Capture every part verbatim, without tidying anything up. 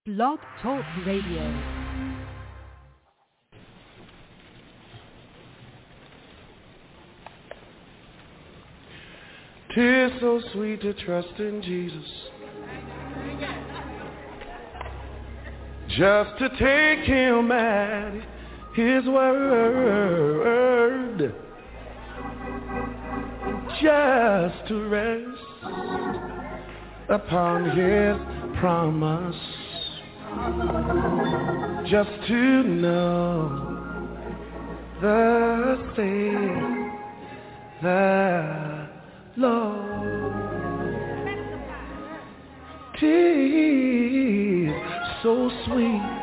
Blog Talk Radio. Tis so sweet to trust in Jesus, just to take him at his word, just to rest upon his promise, just to know the thing that Lord, 'tis so sweet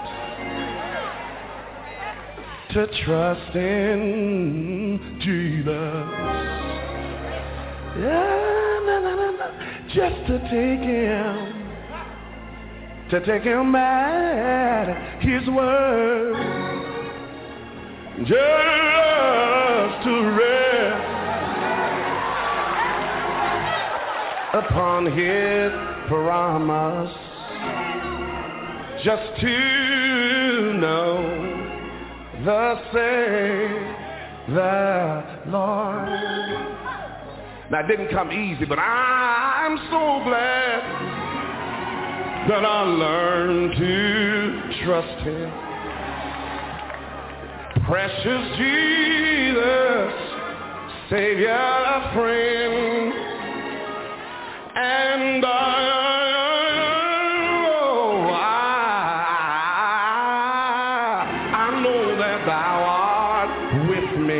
to trust in Jesus, yeah, na, na, na, na. Just to take him, to take him at his word, just to rest upon his promise, just to know the same, the Lord. Now, it didn't come easy, but I'm so glad that I learned to trust him. Precious Jesus, Savior, friend, and I, oh, I, I know that thou art with me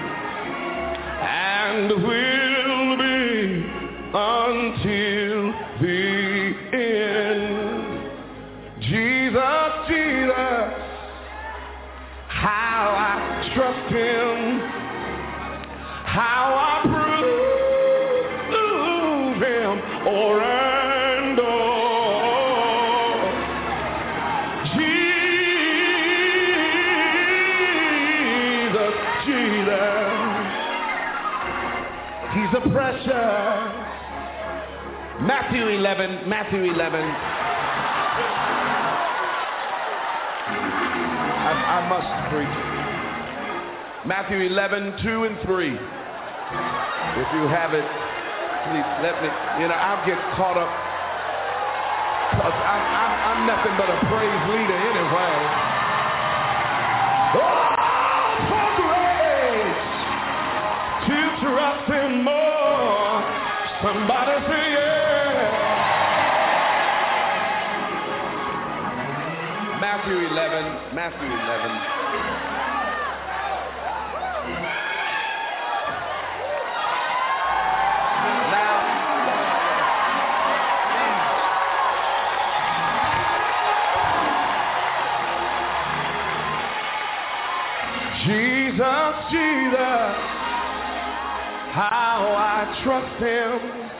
and will be until the end. Jesus, Jesus, how I trust him, how I prove him o'er and o'er. Jesus, Jesus, he's a precious. Matthew eleven, Matthew eleven. I, I must preach. Matthew eleven, two and three. If you have it, please let me, you know, I'll get caught up. Cause I'm, I'm, I'm nothing but a praise leader anyway. Oh, for grace to trust him more. Somebody say yeah. Matthew eleven, Matthew eleven. Jesus, Jesus, how I trust him,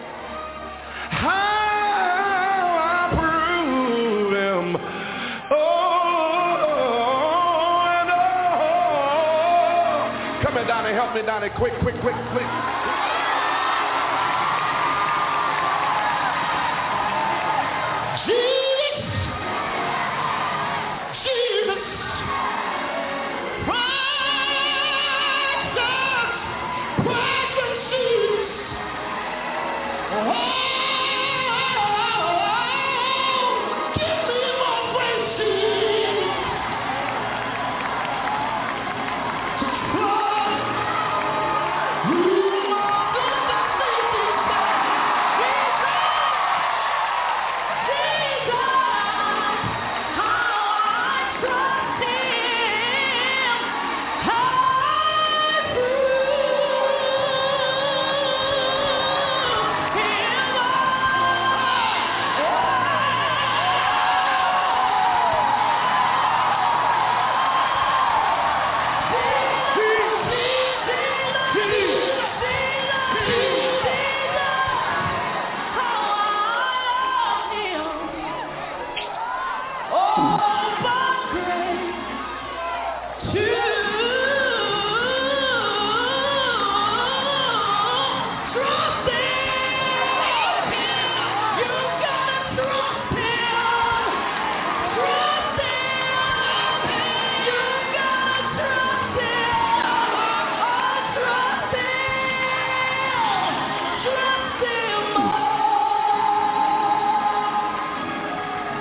how I prove him, oh, and oh. Come here, Donnie, help me, Donnie, quick, quick, quick, quick. You are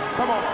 Come on.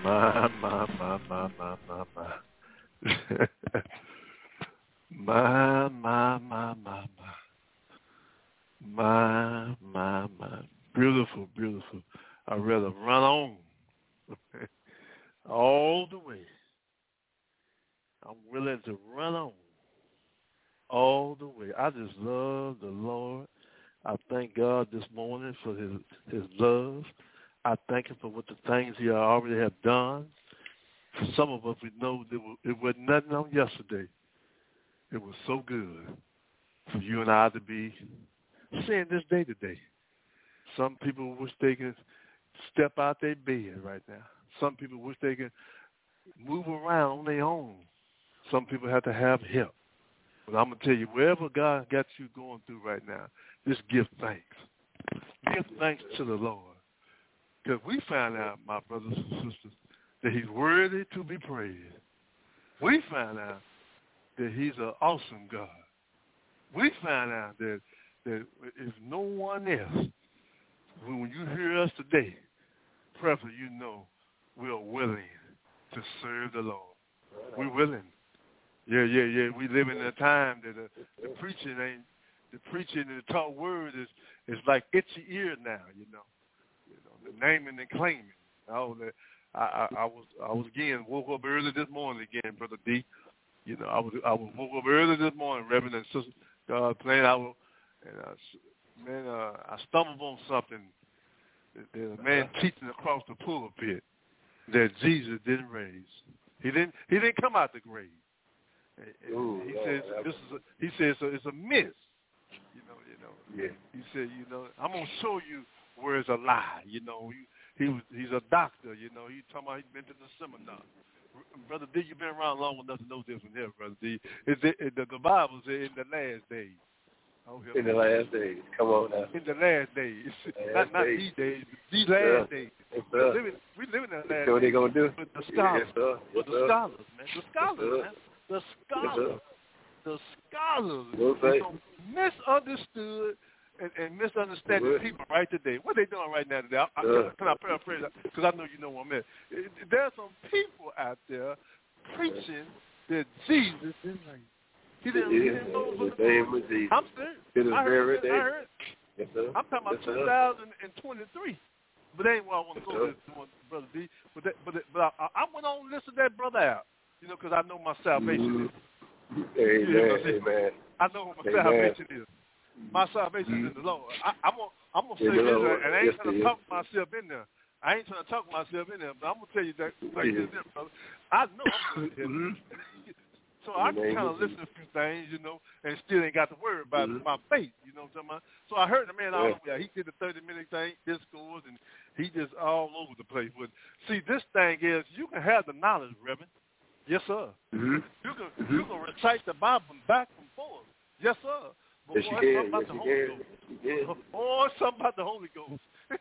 My, my, my, my, my, my, my. my, my, my, my, my. My, my, my. Beautiful, beautiful. I'd rather run on all the way. I'm willing to run on all the way. I just love the Lord. I thank God this morning for his his love. I thank him for what the things he already have done. For some of us, we know that it wasn't nothing on yesterday. It was so good for you and I to be seeing this day today. Some people wish they could step out their bed right now. Some people wish they could move around on their own. Some people have to have help. But I'm going to tell you, wherever God got you going through right now, just give thanks. Give thanks to the Lord. Because we found out, my brothers and sisters, that he's worthy to be praised. We found out that he's an awesome God. We found out that, that if no one else, when you hear us today, preferably you know we're willing to serve the Lord. We're willing. Yeah, yeah, yeah. We live in a time that the, the preaching ain't, the preaching and the talk word is, is like itchy ear now, you know. You know, the naming and claiming. Oh, that I, I, I was, I was again woke up early this morning again, Brother D. You know, I was, I was woke up early this morning, Reverend and Sister, uh, playing. I was, and uh, man, uh, I stumbled on something. There's a man teaching across the pulpit that Jesus didn't raise. He didn't. He didn't come out the grave. Ooh, he yeah, says this is. A, he says so it's a myth. You know. You know. Yeah. He said, you know, I'm gonna show you where it's a lie. You know. He, he was. He's a doctor. You know. He talking about he's been to the seminar. Brother D, you've been around long enough to know this one here, Brother D. Is it, the, the Bible says in the last days. In the last days. Come on now. In the last days. Last not not days. these days, but these last Yeah. days. Yes, we sir. live in we live in the last days. So what they gonna do? With the scholars. Yes, sir. Yes, with the sir. scholars, man. The scholars, Yes, man. The scholars. Yes, the scholars. We'll They say. so misunderstood and, and misunderstanding Good. people right today. What are they doing right now today? I, I, Yeah. Can I paraphrase that? Because I know you know what I meant. There are some people out there preaching that Jesus didn't raise. He didn't, he didn't know the what the name of Jesus. I'm serious. It is I heard, very I heard. Yes, sir. I'm talking about Yes, sir. two thousand twenty-three. But that ain't where I want to Yes, go, this, Brother D. But that, but, that, but I, I went on and listened to that brother out, you know, because I know my salvation Mm-hmm. is. Amen. You know, Amen. I know what my Amen. salvation is. My salvation Mm-hmm. is in the Lord. I, I'm going I'm to say In the this, Lord. and I ain't Yes, trying it to is. talk myself in there. I ain't trying to talk myself in there, but I'm going to tell you that like Yeah. this, brother. I know I'm good here. Mhm. So I In the can name kind of of listen to a few things, you know, and still ain't got to worry about Mhm. my faith, you know what I'm talking about? So I heard the man all Yeah. over there. He did the thirty-minute thing, discourse, and he just all over the place. But see, this thing is, you can have the knowledge, Reverend. Yes, sir. Mhm. You can Mhm. you can recite the Bible from back and forth. Yes, sir. But Yes, boy, you it's something can. about Yes, the you Holy can. Ghost. Yes, you can. Oh, it's something about the Holy Ghost.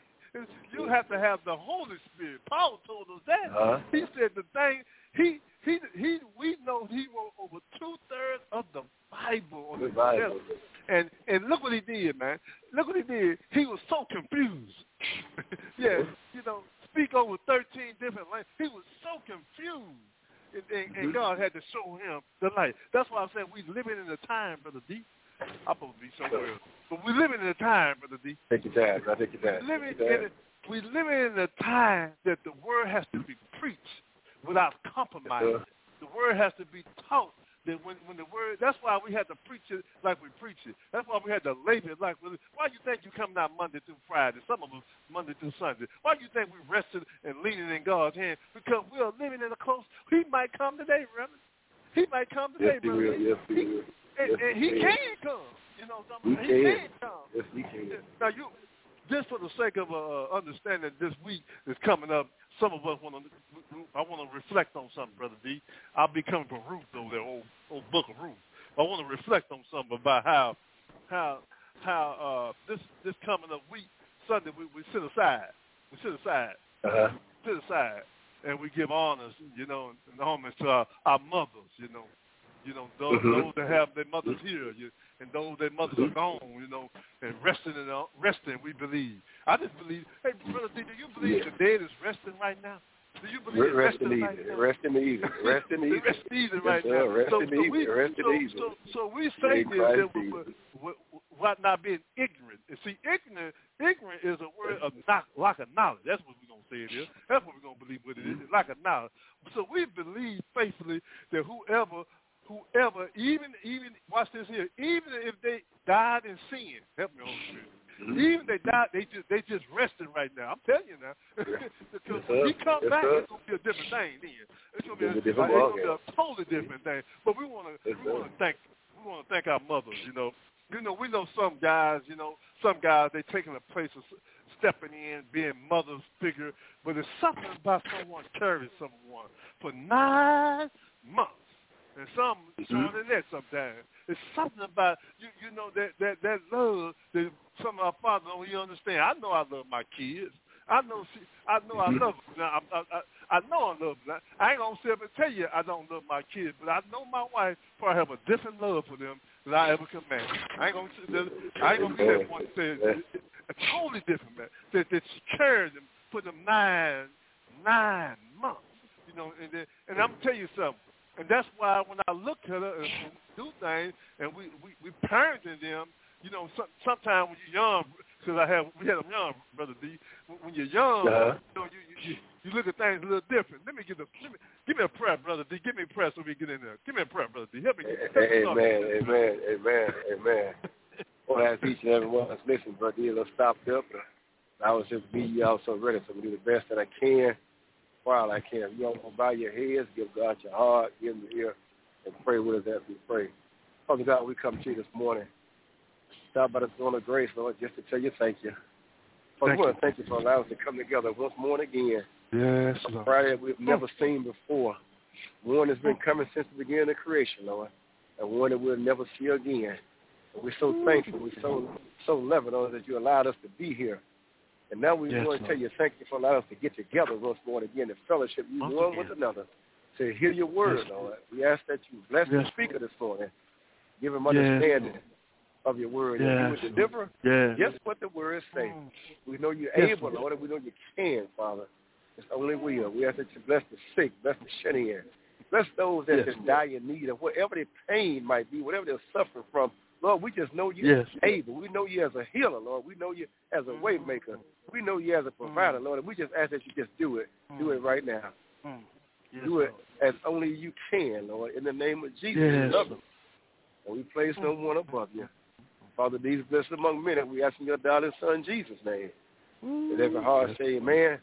You have to have the Holy Spirit. Paul told us that. Uh-huh. He said the thing he he he we know he wrote over two thirds of the Bible on The the Bible. and and look what he did, man. Look what he did. He was so confused. Yeah, you know, speak over thirteen different languages. He was so confused, and, and, and Mhm. God had to show him the light. That's why I'm saying we living in a time, Brother D. I'm supposed to be somewhere else, but we living in a time, Brother D. Take your time. Now take your time. Living Take your in time. a, we living in a time that the word has to be preached without compromise. Yes, sir. The word has to be taught. That when, when the word, that's why we had to preach it like we preach it. That's why we had to label it like we. Why you think you coming out Monday through Friday? Some of us Monday through Sunday. Why you think we rested and leaning in God's hand? Because we are living in a close. He might come today, Reverend. He might come today, Yes, he brother. will. Yes, he will. And, Yes, and he he can will. come. You know, He he can. can come. Yes, he can. Now you, just for the sake of uh, understanding, this week is coming up. Some of us want to. I want to reflect on something, Brother D. I'll be coming from Ruth over there, old, old book of Ruth. I want to reflect on something about how, how, how uh, this this coming up week Sunday we, we sit aside, we sit aside, Uh-huh. sit aside, and we give honors, you know, and homage to our, our mothers, you know. You know, those, Mhm. those that have their mothers here, you, and those their mothers are gone, you know, and resting in resting, we believe. I just believe. Hey, Brother D, do you believe Yeah. the dead is resting right now? Do you believe in rest resting in right easy. now? Rest in easy. Rest in easy. Rest easy Yes, right sir. now. Rest So, in so easy. we, Rest so, in easy. so, so we say In this Christ that Jesus. we, we, what not being ignorant. And see, ignorant, ignorant is a word of not, lack of knowledge. That's what we're gonna say it is. That's what we're gonna believe what it is. It's lack of knowledge. So we believe faithfully that whoever, whoever, even, even watch this here, even if they died in sin, help me, Holy Spirit. Mm-hmm. Even they died, they just they just resting right now. I'm telling you now, because when he comes yes, back, sir. it's gonna be a different thing. Then it's gonna be a, It's a different uh, it's gonna ballgame. be a totally different thing. But we wanna Yes, we wanna sir. thank we wanna thank our mothers. You know, you know we know some guys. You know, some guys they taking a place of stepping in, being mother's figure. But it's something about someone carrying someone for nine months. And some showing mm-hmm. in that sometimes. It's something about you. You know that that that love that some of our fathers don't even understand. I know I love my kids. I know she. I know I love them. Now, I, I, I know I love them. I ain't gonna sit up and tell you I don't love my kids, but I know my wife probably have a different love for them than I ever can imagine. I ain't gonna. I ain't gonna be that one to say it. A totally different man. That that she carried them for them nine nine months. You know, and then, and I'm gonna tell you something. And that's why when I look at her and, and do things, and we, we, we parenting them, you know, some, sometimes when you're young, because I have, we had them young, Brother D, when, when you're young, uh-huh. you know, you, you, you look at things a little different. Let me give a, let me, give me a prayer, Brother D. Give me a prayer so we get in there. Give me a prayer, Brother D. Help me. Help me amen, amen, amen, amen. Well, as each and every one of us listen, Brother D, let's stop up. I was just be you also ready, so we do the best that I can. While I can. You don't bow your heads, give God your heart, give him the ear, and pray with us as we pray. Father God, we come to you this morning. Stop by the throne of grace, Lord, just to tell you thank you. Father, we want to thank you for allowing us to come together once more again. Yes, a Lord. Friday that we've never seen before. One that's been coming since the beginning of creation, Lord, and one that we'll never see again. And we're so thankful. We're so, so loving, Lord, that you allowed us to be here. And now we yes, want to tell you thank you for allowing us to get together once more again in fellowship, you one with another, to hear your word, yes, Lord. We ask that you bless yes. the speaker this morning. Give him understanding yes. of your word. Yes. And you will deliver yes. just what the word says. We know you're yes, able, Lord, and we know you can, Father. It's only will. We ask that you bless the sick, bless the shut in. Bless those that yes. die in need of whatever their pain might be, whatever they're suffering from. Lord, we just know you're yes. able. We know you as a healer, Lord. We know you as a way maker. We know you as a provider, Lord, and we just ask that you just do it. Do it right now. Yes, do it as only you can, Lord, in the name of Jesus. Yes. We love them. And we place no one above you. Father, these blessed among men, and we ask in your darling Son, Jesus' name. Let every heart say amen.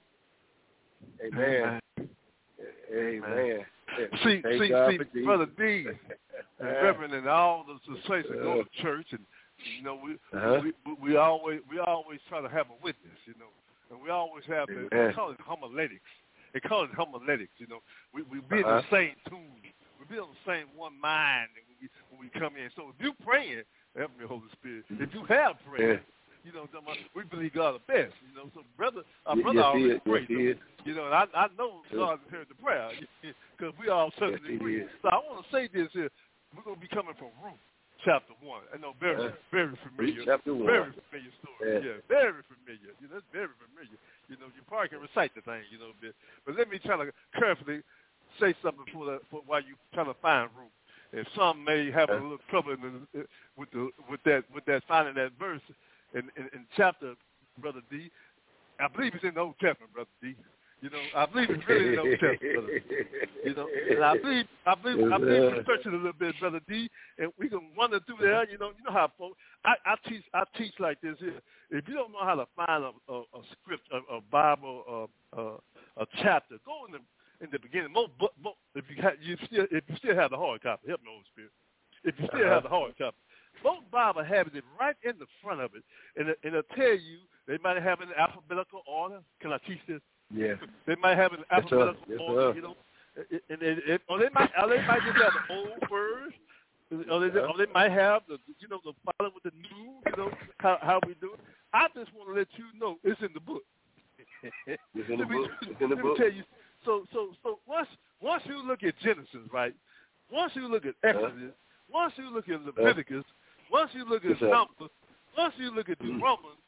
Amen. Amen. Amen. See, Thank see, God see, Brother D, and Reverend, and all the saints that go to church, and you know, we, uh-huh. we we always we always try to have a witness, you know, and we always have the, they call it homiletics. They call it homiletics, you know. We we be uh-huh. in the same tune, we be on the same one mind when we when we come in. So if you praying, help me, Holy Spirit. If you have prayer. Yeah. You know, we believe God the best. You know, so brother, our brother yes, already prayed. Yes, so, you know, and I, I know God heard the prayer because we all certainly yes, agree. So I want to say this here: we're going to be coming from Ruth chapter one. I know very, uh, very familiar, chapter one. very familiar story. Yeah. yeah, very familiar. You know, that's very familiar. You know, you probably can recite the thing, you know, a bit. But let me try to carefully say something for the for while you trying to find Ruth. And some may have uh, a little trouble in the, with the with that with that finding that verse. In, in, in chapter, Brother D, I believe it's in the Old Testament, Brother D. You know, I believe it's really in the Old Testament, Brother D. You know, and I believe, I believe, I believe research it a little bit, Brother D, and we can wander through there. You know, you know how folks. I, I teach, I teach like this here. If you don't know how to find a, a, a script, a, a Bible, a, a, a chapter, go in the in the beginning. Most, most, if you have, you still, if you still have the hard copy, help me, Holy Spirit. If you still uh-huh. have the hard copy. Most Bible have it right in the front of it, and, it, and it'll tell you they might have it in alphabetical order. Can I teach this? Yeah. They might have it in alphabetical yes, order, yes, you know. And it, it, or they might, or they might just have the old words, or they, or they might have the, you know, the follow with the new, you know, how how we do it. I just want to let you know it's in the book. It's in the me, book. It's in the let book. me tell you. So so so once once you look at Genesis, right? Once you look at Exodus, uh-huh. once you look at Leviticus. Uh-huh. Once you look at Numbers, once you look at Deuteronomy,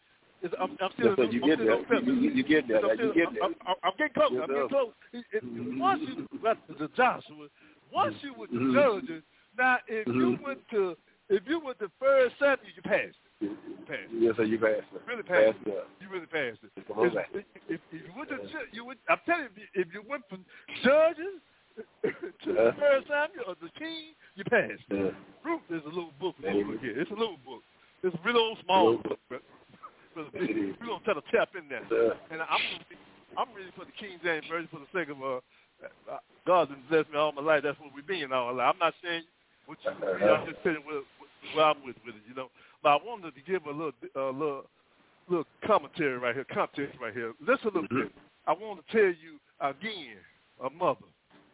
It's, I'm, I'm still. Yes, sir, you get there. You, you, you get there. I'm, you get there. I'm, I'm, I'm getting close. Yes, I'm getting close. It, it, once you got to Joshua, once you went to mm-hmm. Judges, now if mm-hmm. you went to if you went to First Samuel, you passed it. You passed it. Yes, sir, you passed it. Really passed, passed it. it. You really passed it. Come on back. If, if, if you went to you would, I'm telling you, if you went from Judges to uh, First Samuel or the King, you passed it. Uh, Ruth is a little book over here. It's a little book. It's a real old small book. But, but we're gonna try to tap in there. Uh, and I'm I'm ready for the King James version for the sake of uh, uh God's been blessed me all my life. That's what we've been all our life. I'm not saying what you read. I'm just telling you where, where I'm with with it, you know. But I wanted to give a little uh, little little commentary right here, context right here. Listen a little mm-hmm. bit. I want to tell you again, a mother,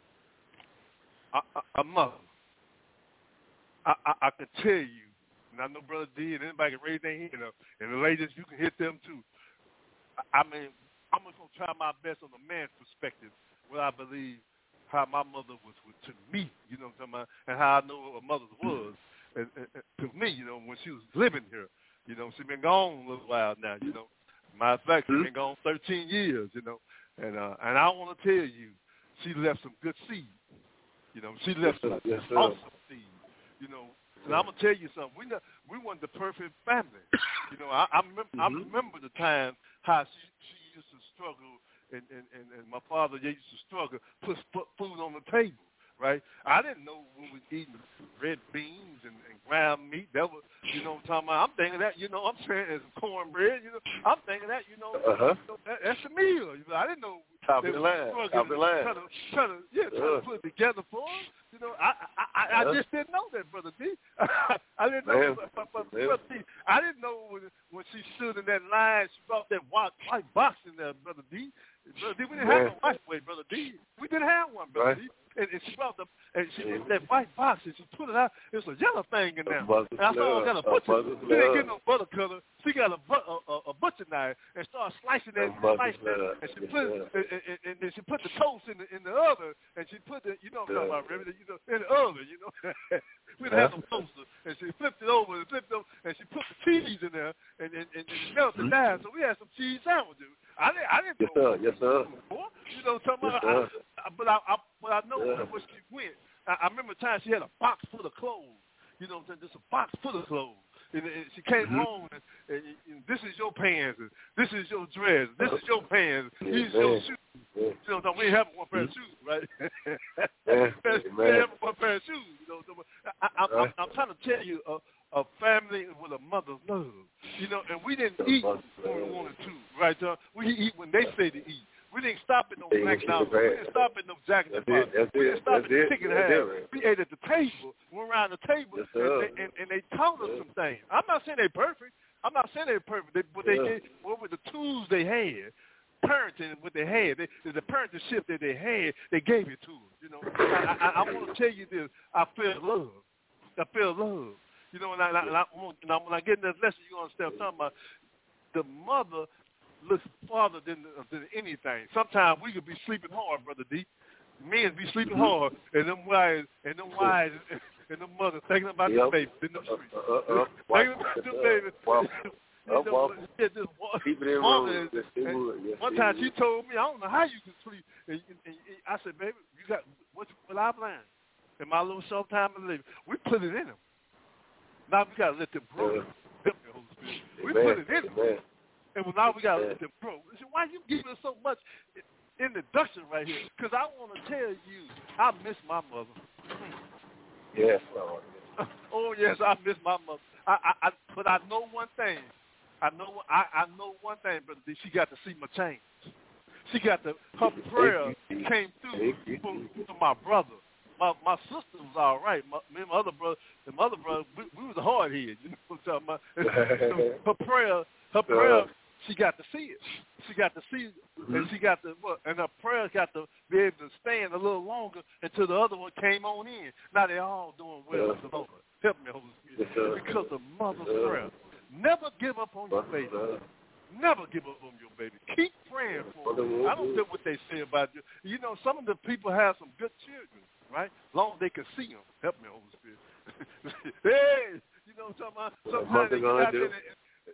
a, a, a mother. I, I, I can tell you. I know Brother D and anybody can raise their hand up, and the ladies, you can hit them too. I mean, I'm just going to try my best on the man's perspective, what I believe how my mother was with, to me, you know what I'm talking about, and how I know what a mother was and, and, and to me, you know, when she was living here. You know, she's been gone a little while now, you know. Matter of fact, she's been gone thirteen years, you know. And uh, and I want to tell you, she left some good seed. You know, she left some yes, awesome seed, you know. And I'm gonna tell you something. We not, we weren't the perfect family. You know, I, I remember mm-hmm. I remember the time how she she used to struggle, and, and, and, and my father used to struggle, put, put food on the table. Right? I didn't know we was eating red beans and, and ground meat. That was, you know, what I'm talking about. I'm thinking that, you know, I'm saying as cornbread. You know, I'm thinking that, you know, uh-huh. you know that, that's a meal. You know, I didn't know. Top of the line. Top of the line. Trying to, trying to, yeah, trying uh. to put it together for us. You know, I I, I, I uh. just didn't know that, Brother D. I didn't know. But, but, but, Brother D, I didn't know when, when she stood in that line. She brought that white, white box in there, Brother D. Brother D, we didn't Man. have no white way, Brother D. We didn't have one, Brother right. D. And, and she brought the, and she put that white box and she put it out. It's a yellow thing in there. And I saw her got a butcher. She didn't get no butter color. She got a, a, a, a butcher knife and started slicing that, slicing that, and she put, and, and, and then she put the toast in the in the oven, and she put the, you know what I'm talking about, Remy, you know, in the oven, you know. We didn't have no toaster, and she flipped it over and flipped it over, and she put the cheese in there, and and, and, and melted it down. So we had some cheese sandwiches. I didn't, I didn't yes, know. Sir. Yes, sir. Before. You know what I'm talking yes, about? I, I, but I, I, but I know yeah. where she went. I, I remember a time she had a box full of clothes. You know what I'm saying? Just a box full of clothes. And, and she came mm-hmm. home, and, and, and this is your pants, and this is your dress, this is your pants, yeah, these are your shoes. Yeah. You know what I'm saying? We ain't having one pair of shoes, right? Yeah. We ain't having one pair of shoes. You know what I'm, I, I, I'm, I'm trying to tell you, a, a family with a mother's love. You know, and we didn't eat when we wanted to, right, John? We eat when they say to eat. We didn't stop at no McDonald's. We didn't stop at no Jack in the Box. We didn't stop at the chicken house. We ate at the table. We went around the table, yes, and, they, and, and they taught us some things. I'm not saying they're perfect. I'm not saying they're perfect, they, but they yeah. gave, what were the tools they had, parenting what they had, they, the parentingship that they had, they gave it to us. You know, I, I, I want to tell you this. I feel love. I feel love. You know, and, I, and, I, and, I, and I, when I get in this lesson, you understand what I'm talking about. The mother looks farther than, than anything. Sometimes we could be sleeping hard, Brother D. Men be sleeping hard, and them wives, and them wives, and, and them mothers thinking about yep. the baby in the streets. Uh, uh, uh, thinking about the baby. Well, you know, well, yeah, this woman, and, and yes, one time she told me, I don't know how you can sleep. And, and, and I said, baby, you got what? What I've learned in my little short time of living, we put it in them. Now we gotta let them grow. Yeah. We Amen. put it in them. Amen. And now we got to yeah. let them grow. I said, why you giving us so much introduction right here? Because I want to tell you, I miss my mother. Yes, Lord. Oh, yes, I miss my mother. I, I, I, but I know one thing. I know I, I know one thing, Brother D. She got to see my change. She got to, her prayer came through from, from my brother. My my sister was all right. My, me and my other brother, the other brother, we, we was a hard head. You know what I'm talking about? So her prayer, her prayer, she got to see it. She got to see it, mm-hmm. and she got to what? And her prayer got to be able to stand a little longer until the other one came on in. Now they all doing well with the Lord. Help me, Holy Spirit, yes, because of mother's yes, prayer. Never give up on your baby. Never give up on your baby. Keep praying for them. I don't care what they say about you. You know, some of the people have some good children, right? As long as they can see them. Help me, Holy Spirit. Hey, you know what I'm talking about? Sometimes they get out there,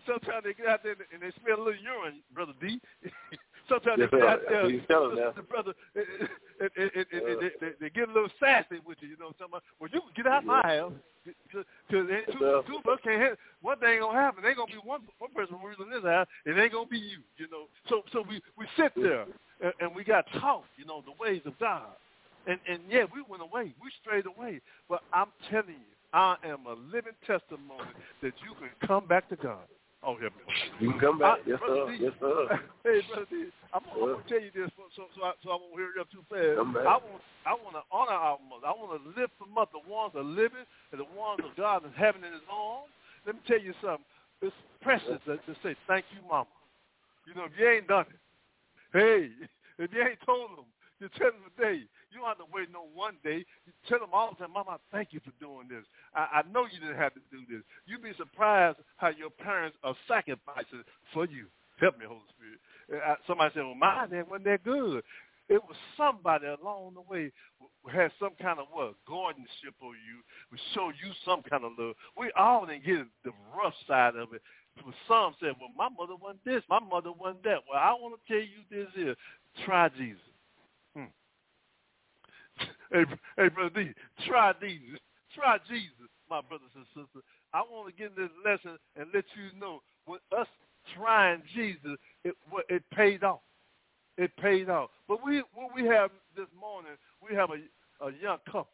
sometimes they get out there and they smell a little urine, Brother D. Sometimes yes, they get out there, you tell them the brother, and, and, and, and, and uh, they, they, they get a little sassy with you, you know what I'm talking about? Well, you can get out yeah. my house, because two, two of us can't handle. One thing ain't going to happen. There ain't going to be one one person who's in this house, it ain't going to be you, you know. So so we, we sit there, and, and we got taught, you know, the ways of God. And, and yeah, we went away. We strayed away. But I'm telling you, I am a living testimony that you can come back to God. Oh, hear me. You can come back. I, yes, sir. D, yes, sir. Hey, Brother D, I'm, I'm going to tell you this so, so, I, so I won't hear you up too fast. Come back. I want, I want to honor our mothers. I want to lift them up, the ones that are living and the ones that God is having in his arms. Let me tell you something. It's precious to, to say, thank you, Mama. You know, if you ain't done it, hey, if you ain't told them, you tell them today. You don't have to wait no one day. You tell them all the time, Mama, thank you for doing this. I, I know you didn't have to do this. You'd be surprised how your parents are sacrificing for you. Help me, Holy Spirit. I, somebody said, well, mine wasn't that good. It was somebody along the way who had some kind of, what, guardianship over you, would show you some kind of love. We all didn't get the rough side of it. Some said, well, my mother wasn't this, my mother wasn't that. Well, I want to tell you this here. Try Jesus. Hmm. Hey, hey, Brother D, try Jesus. Try Jesus, my brothers and sisters. I want to get in this lesson and let you know, with us trying Jesus, it it paid off. It paid off. But we what we have this morning, we have a, a young couple.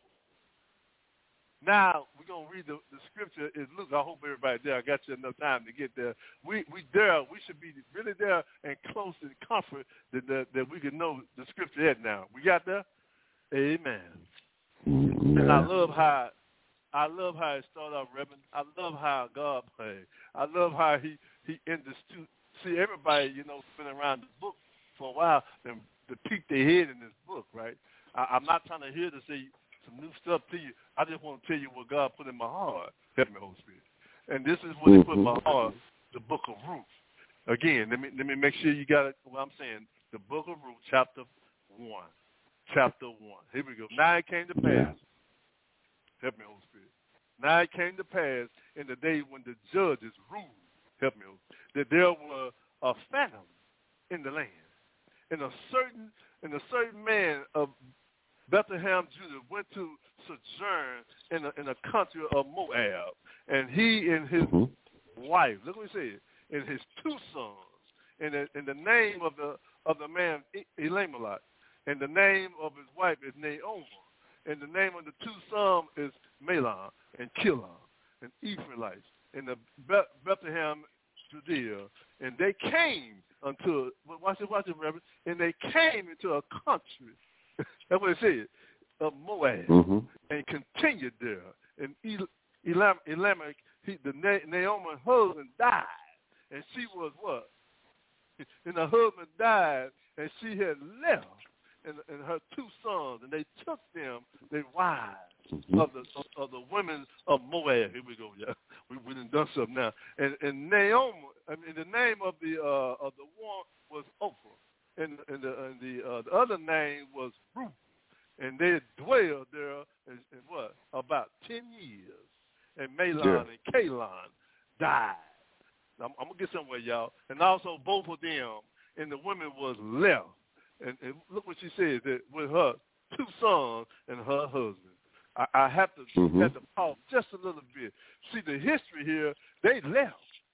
Now, we're going to read the, the scripture. Is Luke. I hope everybody there. I got you enough time to get there. We we there. We should be really there and close and comfort that, that, that we can know the scripture yet now. We got there? Amen. Mm-hmm. And I love how I love how it started off, Reverend. I love how God played. I love how he he understood. See, everybody, you know, been around the book for a while and to peek their head in this book, right? I, I'm not trying to hear to say some new stuff to you. I just want to tell you what God put in my heart. Help me, Holy Spirit. And this is what mm-hmm. He put in my heart, the book of Ruth. Again, let me let me make sure you got it. What I'm saying, the book of Ruth, chapter one. Chapter one. Here we go. Now it came to pass. Help me, Holy Spirit. Now it came to pass in the day when the judges ruled, help me, that there were a famine in the land. And a certain and a certain man of Bethlehem, Judah, went to sojourn in a, in a country of Moab. And he and his mm-hmm. wife, look what he said, and his two sons, and the, and the name of the of the man, Elimelech, and the name of his wife is Naomi. And the name of the two sons is Mahlon and Chilion and Ephraimites in the Beth- Bethlehem, Judea. And they came unto, watch it, watch it, Reverend, and they came into a country, that's what it said, of Moab, mm-hmm. and continued there. And Elam, Elimelech, he, the Na- Naomi's husband died, and she was what? And the husband died, and she had left. And, and her two sons, and they took them, they wives mm-hmm. of the of, of the women of Moab. Here we go, yeah. We we done done something now. And and Naomi, I mean, the name of the uh, of the one was Oprah, and and the and the, uh, the other name was Ruth, and they dwelled there in, in what about ten years. And Mahlon yeah. and Chilion died. I'm, I'm gonna get somewhere, y'all. And also both of them and the women was left. And, and look what she said, that with her two sons and her husband. I, I have to mm-hmm. have to pause just a little bit. See, the history here, they left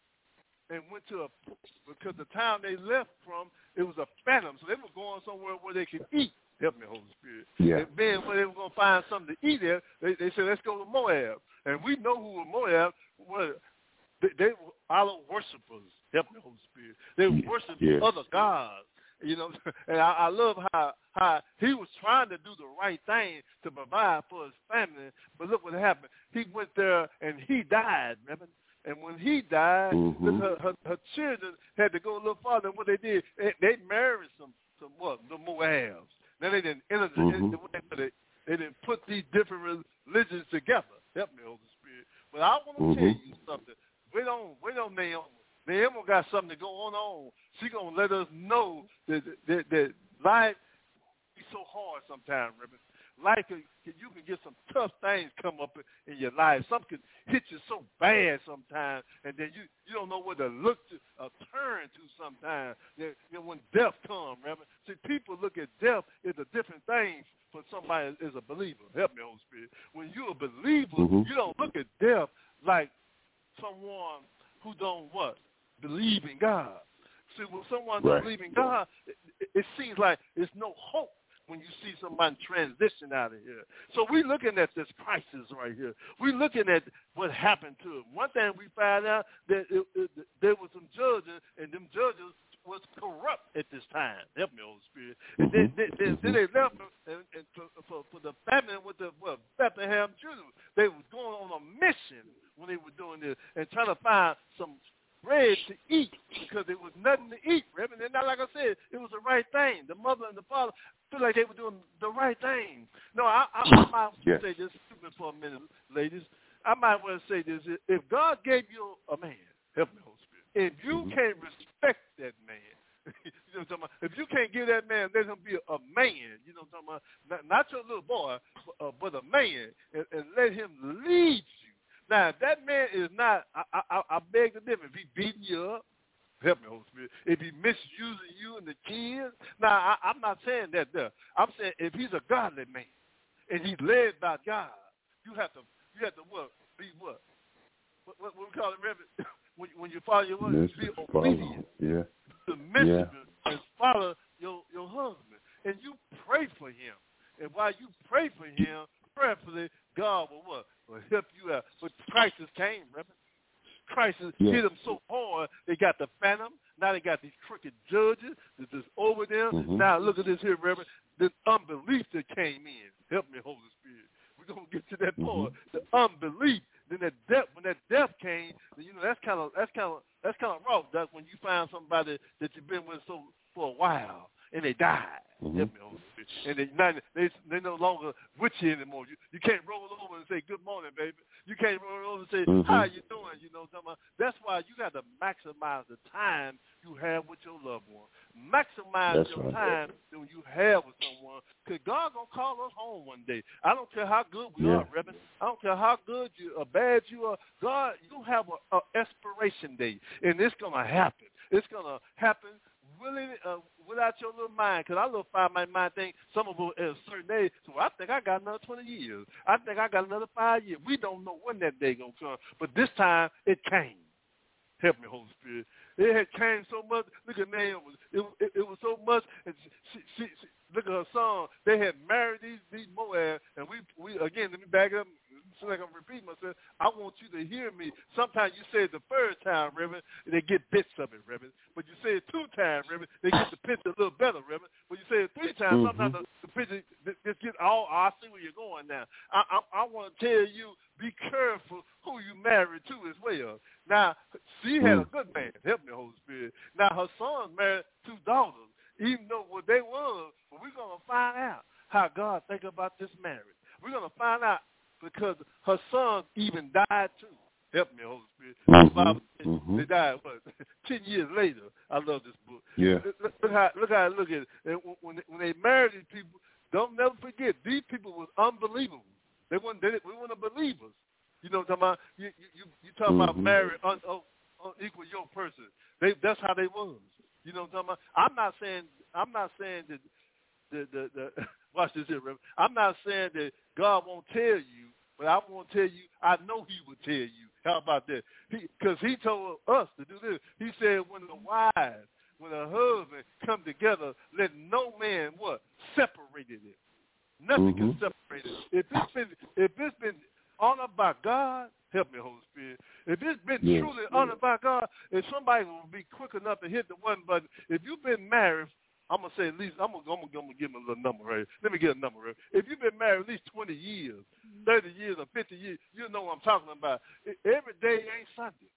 and went to a, because the town they left from, it was a famine. So they were going somewhere where they could eat. Help me, Holy Spirit. Yeah. And then when they were going to find something to eat there, they, they said, let's go to Moab. And we know who were Moab were. They, they were idol worshipers. Help me, Holy Spirit. They worshiped yeah. other gods. You know, and I, I love how how he was trying to do the right thing to provide for his family, but look what happened. He went there and he died, remember? And when he died, mm-hmm. her, her, her children had to go a little farther. And what they did, they, they married some some what the Moabs. Then they didn't enter the, mm-hmm. the, they, they didn't put these different religions together. Help me, Holy Spirit. But I want to mm-hmm. tell you something. Wait on, wait on Naomi. Naomi got something going on. She's going to let us know that, that, that life is so hard sometimes, Reverend. life can, you can get some tough things come up in, in your life. Something can hit you so bad sometimes, and then you, you don't know where to look to or turn to sometimes. You know, when death comes, Reverend. See, people look at death as a different thing for somebody as a believer. Help me, Holy Spirit. When you're a believer, mm-hmm. you don't look at death like someone who don't what? Believe in God. See, when someone right. doesn't believe in God, it, it, it seems like there's no hope when you see somebody transition out of here. So we're looking at this crisis right here. We're looking at what happened to him. One thing we found out that it, it, there was some judges, and them judges was corrupt at this time. Help me, Holy Spirit. And then, then, then, then they left them, and, and for, for, for the famine with the well, Bethlehem Jews. They was going on a mission when they were doing this and trying to find some bread to eat because there was nothing to eat, Reverend. And now, like I said, it was the right thing. The mother and the father feel like they were doing the right thing. No, I, I, I might yeah. say this stupid for a minute, ladies. I might want to say this. If God gave you a man, help me, Holy Spirit, if you mm-hmm. can't respect that man, you know what I'm talking about? If you can't give that man, let him be a, a man, you know what I'm talking about? Not, not your little boy, but, uh, but a man, and, and let him lead you. Now, if that man is not, I, I, I beg to differ. If he beating you up, help me, Holy Spirit. If he misusing you and the kids, now, I, I'm not saying that there. I'm saying if he's a godly man and he's led by God, you have to, you have to what? Be what? What, what, what we call it, Reverend? when, when you follow your word, be obedient. Yeah. The messenger yeah. and follow your, your husband. And you pray for him. And while you pray for him, prayerfully, God will what? Will help you out. But crisis came, Reverend. Crisis yeah. hit them so hard, they got the phantom. Now they got these crooked judges that's just over them. Mm-hmm. Now look at this here, Reverend. This unbelief that came in. Help me, Holy Spirit. We're going to get to that part. Mm-hmm. The unbelief. Then that death, when that death came, you know, that's kind of that's kind of that's kind of rough. That's when you find somebody that you've been with so for a while and they died. Mm-hmm. And they not they they no longer with you anymore. You you can't roll over and say good morning, baby. You can't roll over and say mm-hmm. how you doing. You know, something. That's why you got to maximize the time you have with your loved one. Maximize that's your right. time that you have with someone. Cause God gonna call us home one day. I don't care how good we yeah. are, Reverend. I don't care how good you or bad you are. God, you have a, a expiration date, and it's gonna happen. It's gonna happen. Really, uh, without your little mind, because our little five-mind mind think some of us at a certain age, so I think I got another twenty years. I think I got another five years. We don't know when that day going to come, but this time it came. Help me, Holy Spirit. It had came so much. Look at man, it was, it, it, it was so much. And she, she, she, look at her son. They had married these these Moab, and we we again. Let me back up. So like I'm repeating myself. I want you to hear me. Sometimes you say it the first time, Reverend, and they get bits of it, Reverend. But you say it two times, Reverend, they get the picture a little better, Reverend. But you say it three times, mm-hmm. sometimes the, the picture just get all. Oh, I see where you're going now. I I, I want to tell you, be careful who you married to as well. Now, she had a good man. Help me, Holy Spirit. Now, her son married two daughters, even though what they was. But we're going to find out how God think about this marriage. We're going to find out because her son even died too. Help me, Holy Spirit. Mm-hmm. The Bible says mm-hmm. they died, what, ten years later. I love this book. Yeah. Look, look, how, look how I look at it. And when, when they married these people, don't never forget, these people was unbelievable. They weren't, they, we weren't believers. You know what I'm talking about? You, you, you talking mm-hmm. about married, un, un, unequal yoke person. They, that's how they was. You know what I'm talking about? I'm not saying, I'm not saying that, the, the, the, watch this here, Reverend. I'm not saying that God won't tell you, but I won't tell you, I know he would tell you. How about that? Because he, he told us to do this. He said when the wives, when the husband come together, let no man, what? Separated it. Nothing mm-hmm. can separate it. If it's been, if it's been honored by God, help me, Holy Spirit. If it's been yes. truly honored by God, if somebody will be quick enough to hit the one button, if you've been married, I'm going to say at least, I'm going to I'm gonna give him a little number right. Let me get a number right. If you've been married at least twenty years, thirty years, or fifty years, you know what I'm talking about. Every day ain't Sunday.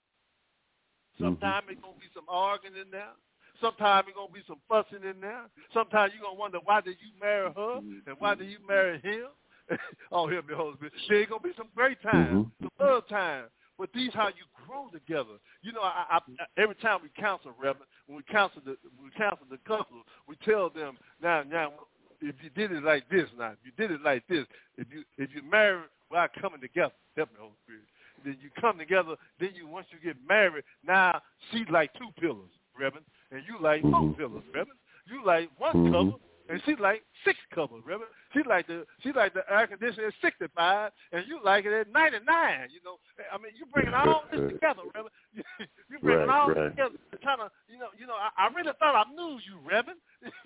Sometimes mm-hmm. it's going to be some arguing in there. Sometimes it's going to be some fussing in there. Sometimes you're going to wonder, why did you marry her and why did you marry him? Oh, help me, Holy Spirit. There's going to be some great times, mm-hmm. some love times. But these how you grow together. You know, I, I, every time we counsel, Reverend, when we counsel the when we counsel the couple, we tell them now, now if you did it like this now, if you did it like this, if you if you married without coming together, help me, Holy Spirit. Then you come together, then you once you get married, now she's like two pillars, Reverend, and you like four mm-hmm. pillars, Reverend. You like one mm-hmm. cover, and she like six covers, Reverend. She like the she like the air conditioner at sixty-five, and you like it at ninety-nine. You know, I mean, you bringing all this together, Reverend. You, you bringing right, all right. this together, trying to, you know, you know. I, I really thought I knew you, Reverend.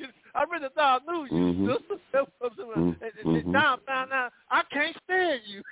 I really thought I knew you, mm-hmm. sister. and, and, and now I found out I can't stand you,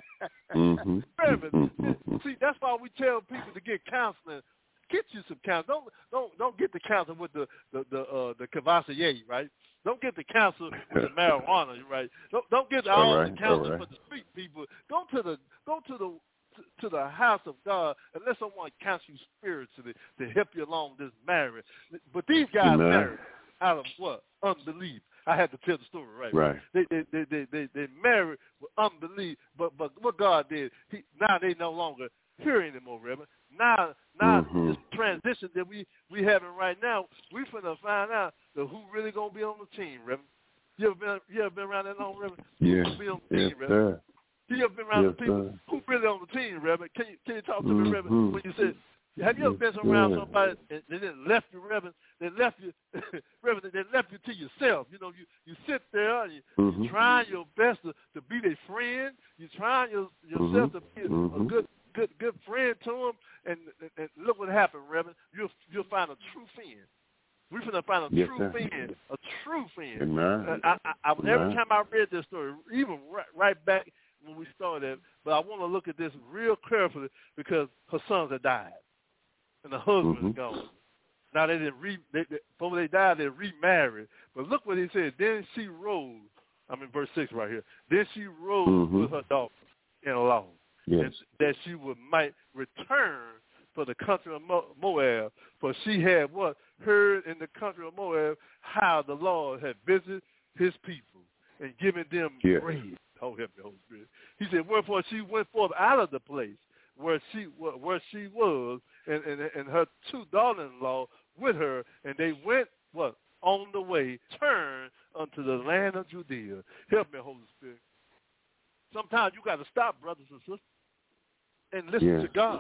mm-hmm. Reverend. Mm-hmm. See, that's why we tell people to get counseling. Get you some counseling. Don't don't don't get the counseling with the the the uh, the Cavassier, right? Don't get the counsel with the marijuana, right? Don't don't get all, all right, the counsel right. for the street people. Go to the go to the to, to the house of God and let someone counsel you spiritually to help you along this marriage. But these guys Amen. married out of what? Unbelief. I had to tell the story, right? Right. They they they they they, they married with unbelief, but but what God did, he, now they no longer here anymore, Reverend. Now, now mm-hmm. this transition that we we having right now, we finna find out that who really gonna be on the team, Reverend. You ever been you ever been around that long, Reverend? Yeah. Who be on the yes, team, Reverend? Sir. You ever been around yes, the people sir. who really on the team, Reverend? Can you can you talk to mm-hmm. me, Reverend? When you said, have you ever been around yeah. somebody and they didn't left you, Reverend? They left you, Reverend. They left you to yourself. You know, you, you sit there and you, mm-hmm. you're trying your best to, to be their friend. You're trying your, yourself mm-hmm. to be a, mm-hmm. a good good good friend to them. And, and, and look what happened, Reverend. You'll you'll find a true friend. We're going to find a yes, true sir. friend, a true friend. Amen. I, I, I, every Amen. time I read this story, even right, right back when we started, but I want to look at this real carefully because her sons had died and the husband mm-hmm. is gone. Now they didn't re they, they, before they died, they remarried. But look what he said. Then she rose. I'm in verse six right here. Then she rose mm-hmm. with her daughter in law, yes. and that she would might return for the country of Moab, for she had what heard in the country of Moab how the Lord had visited his people and given them yes. bread. Oh, help me, Holy Spirit. He said, wherefore she went forth out of the place where she where she was, and, and, and her two daughters-in-law with her, and they went, what, on the way, turned unto the land of Judea. Help me, Holy Spirit. Sometimes you got to stop, brothers and sisters, and listen yeah. to God.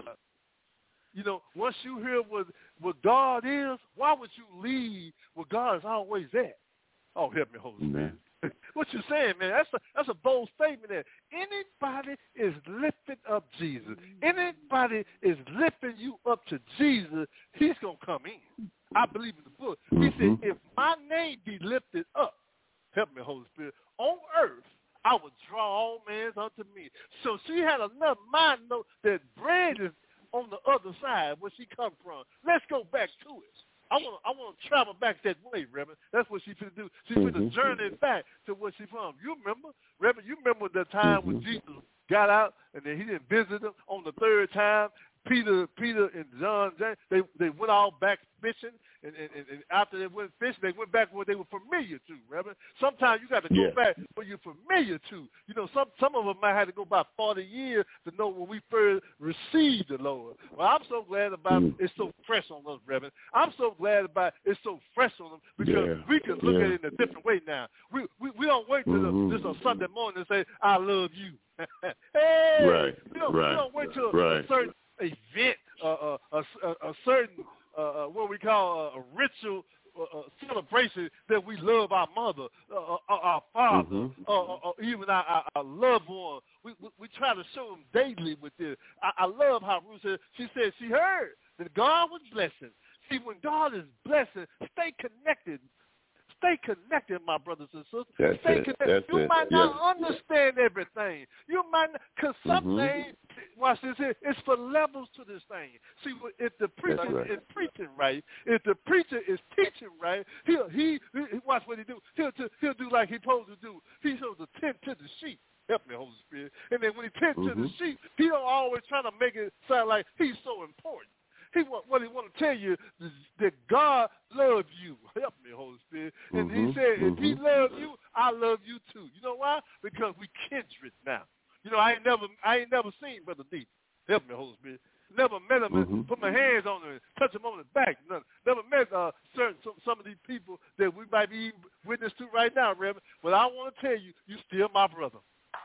You know, once you hear what, what God is, why would you leave where God is always at? Oh, help me, Holy Spirit. What you saying, man? That's a that's a bold statement there. Anybody is lifting up Jesus. Anybody is lifting you up to Jesus, he's going to come in. I believe in the book. He mm-hmm. said, if my name be lifted up, help me, Holy Spirit, on earth, I will draw all men unto me. So she had enough mind to know that bread is on the other side where she come from. Let's go back to it. I want to I want to travel back that way, Reverend. That's what she finna do. She finna mm-hmm. journey back to where she from. You remember, Reverend? You remember the time mm-hmm. when Jesus got out and then he didn't visit them on the third time? Peter, Peter, and John, James, they they went all back fishing, and, and, and after they went fishing, they went back where they were familiar to, Reverend. Sometimes you got to go yeah. back where you're familiar to. You know, some some of them might have to go about forty years to know when we first received the Lord. Well, I'm so glad about mm. it's so fresh on us, Reverend. I'm so glad about it's so fresh on them because yeah. we can look yeah. at it in a different way now. We we, we don't wait till mm-hmm. this on Sunday morning and say, I love you. Hey, right. we don't, right. we don't wait till right. a certain event, uh, uh, a, a, a certain, uh, what we call a, a ritual uh, celebration that we love our mother, uh, uh, our father, mm-hmm. uh, uh, even our, our, our loved one. We, we we try to show them daily with this. I, I love how Ruth said, she said she heard that God was blessing. See, when God is blessing, stay connected. Stay connected, my brothers and sisters. That's Stay it. connected. That's you it. might yeah. not understand everything. You might not, because some mm-hmm. things, watch this here, it's for levels to this thing. See, if the preacher right. is preaching right, if the preacher is teaching right, he'll, he, he, watch what he do. He'll, he'll do like he's supposed to do. He's supposed to tend to the sheep. Help me, Holy Spirit. And then when he tends mm-hmm. to the sheep, he don't always try to make it sound like he's so important. He want, what he want to tell you is that God loves you. Help me, Holy Spirit. And mm-hmm. he said, if mm-hmm. he loves you, I love you too. You know why? Because we kindred now. You know, I ain't never, I ain't never seen Brother D. Help me, Holy Spirit. Never met them mm-hmm. and put my hands on them and touch them on the back. None. Never met uh, certain some, some of these people that we might be witness to right now, Reverend. But I want to tell you, you still my brother.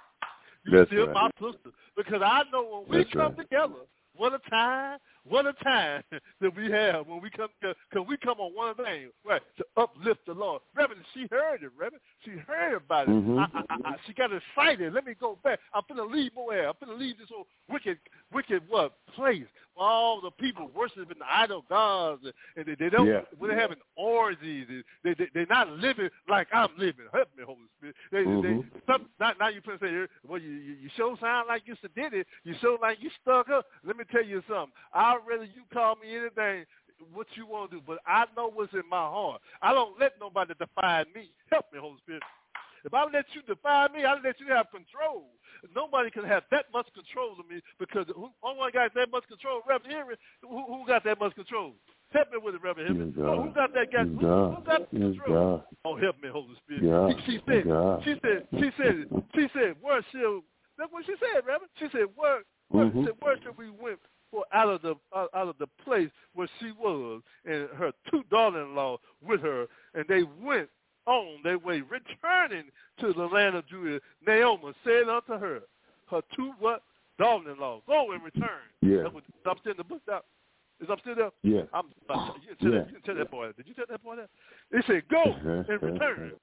You That's still right. my sister. Because I know when we That's come right. together, what a time, what a time that we have when we come together. Because we come on one thing, right, to uplift the Lord. Reverend, she heard it, Reverend. She heard about it. Mm-hmm. I, I, I, she got excited. Let me go back. I'm going to leave Moab. I'm going to leave this old wicked, wicked what, place where all the people worshiping the idol gods. And, and they, they don't, yeah. when they're having orgies, they, they, they're not living like I'm living. Help me, Holy Spirit. They, mm-hmm. they, some, not, now you put say, well, you, you, you sure sound like you did it. You sure like you stuck up. Let me tell you something. I'd rather you call me anything, what you want to do, but I know what's in my heart. I don't let nobody define me. Help me, Holy Spirit. If I let you define me, I let you have control. Nobody can have that much control of me because who, only one guy that much control, Reverend Henry. Who, who got that much control? Help me with it, Reverend Henry. Oh, who got that guy? Who, who got the control? Oh, help me, Holy Spirit. God. She, she said, God. she said, she said, she said, where shall? That's what she said, Reverend. She said, where, where, mm-hmm. said, where should we went for out of the out, out of the place where she was, and her two daughters-in-law with her, and they went on their way, returning to the land of Judah. Naomi said unto her, her two what daughters-in-law, go and return. Yeah. That's what, is up still in the book now? Is up still there? Yeah. I'm, uh, you, didn't tell yeah. that, you didn't tell that boy. Did you tell that boy that? They said, go and return.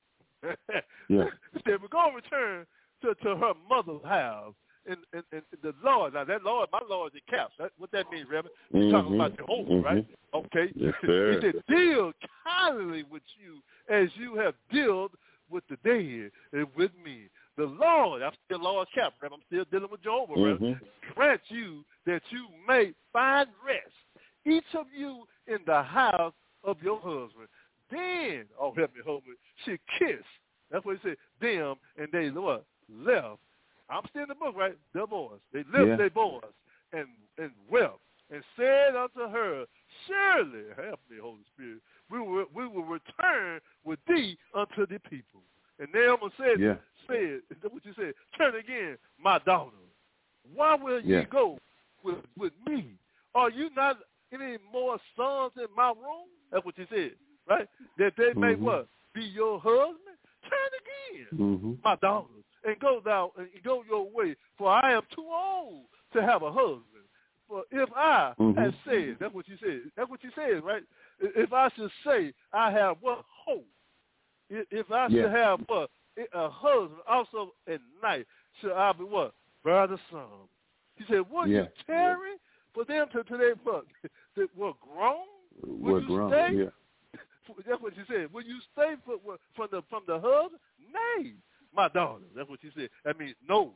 yeah. They said, well, go and return to, to her mother's house. And, and, and the Lord, now that Lord, my Lord is in caps. That, what that means, Reverend? You're mm-hmm. talking about Jehovah, mm-hmm. right? Okay. Yes, sir. He said, deal kindly with you as you have dealt with the dead and with me. The Lord, I'm still Lord cap, Reverend. I'm still dealing with Jehovah, mm-hmm. Reverend. Grant you that you may find rest, each of you in the house of your husband. Then, oh, help me, hold me, she kissed. That's what he said, them, and they what? Left. I'm still in the book, right? Their boys. They left yeah. their boys and, and wept and said unto her, surely, help me, Holy Spirit, we will, we will return with thee unto the people. And Naomi said, yeah. said, is that what you said? Turn again, my daughter. Why will yeah. ye go with, with me? Are you not any more sons in my room? That's what you said, right? That they mm-hmm. may what? Be your husband? Turn again, mm-hmm. my daughter. And go thou and go your way, for I am too old to have a husband. For if I mm-hmm. had said, that's what you said, that's what you said, right? If I should say I have what hope, if I yeah. should have what a husband also at night, should I be what bear the son? He said, will yeah. you tarry for them to today what that were grown? Will we're you grown. stay? Yeah. That's what you said. Will you stay for, from the from the husband? Nay. My daughter. That's what she said. That means no.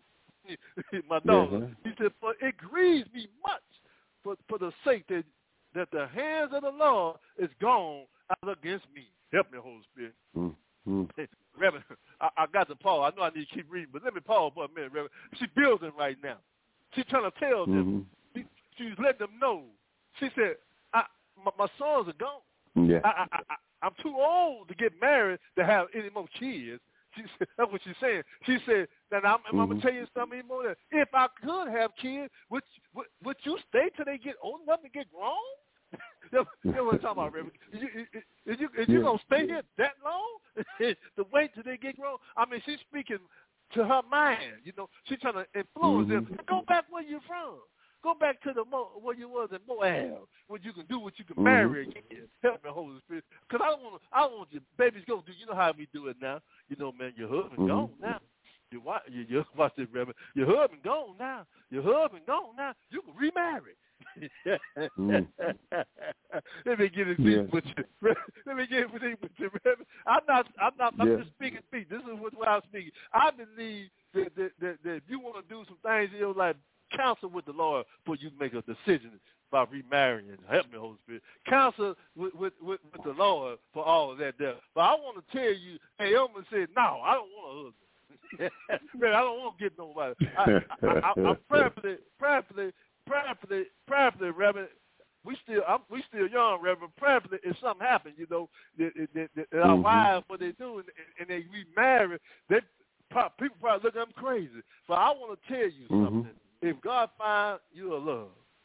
My daughter. Uh-huh. He said, for it grieves me much for, for the sake that, that the hands of the Lord is gone out against me. Help me, Holy Spirit. Mm-hmm. Hey, Reverend, I, I got to pause. I know I need to keep reading, but let me pause for a minute, Reverend. She's building right now. She's trying to tell them. Mm-hmm. She, she's letting them know. She said, I, my, my sons are gone. Yeah. I, I, I, I'm too old to get married to have any more kids. She said, that's what she's saying. She said, now I'm, mm-hmm. I'm going to tell you something more. Than, if I could have kids, would, would, would you stay till they get old enough to get grown? You know what I'm talking about, Reverend? Is you, is you, is you yeah. going to stay here that long to wait till they get grown? I mean, she's speaking to her mind. You know, she's trying to influence mm-hmm. them. Go back where you're from. Go back to the Mo- where you was in Moab, where you can do what you can mm-hmm. marry again. Help me, Holy Spirit, because I don't want I don't want your babies go do. You know how we do it now. You know, man, your husband mm-hmm. gone now. Your wife, you, you watch this, Reverend. Your husband gone now. Your husband gone now. You can remarry. mm. Let me get it deep yeah. with you. Let me get it deep with you, Reverend. I'm not. I'm not. I'm yeah. just speaking speak. This is what, what I'm speaking. I believe that, that, that, that if you want to do some things in your life, counsel with the Lord before you make a decision about remarrying. Help me, Holy Spirit. Counsel with, with, with, with the Lord for all of that there. But I want to tell you, Naomi said, no, I don't want a husband. Man, I don't want to get nobody. I, I, I, I'm prayerfully, prayerfully, prayerfully, prayerfully, Reverend. We still, I'm, we still young, Reverend. Prayerfully, if something happens, you know, that, that, that, that our mm-hmm. wives, what they do, and, and they remarry, they, people probably look at them crazy. But I want to tell you mm-hmm. something. If God finds you a love,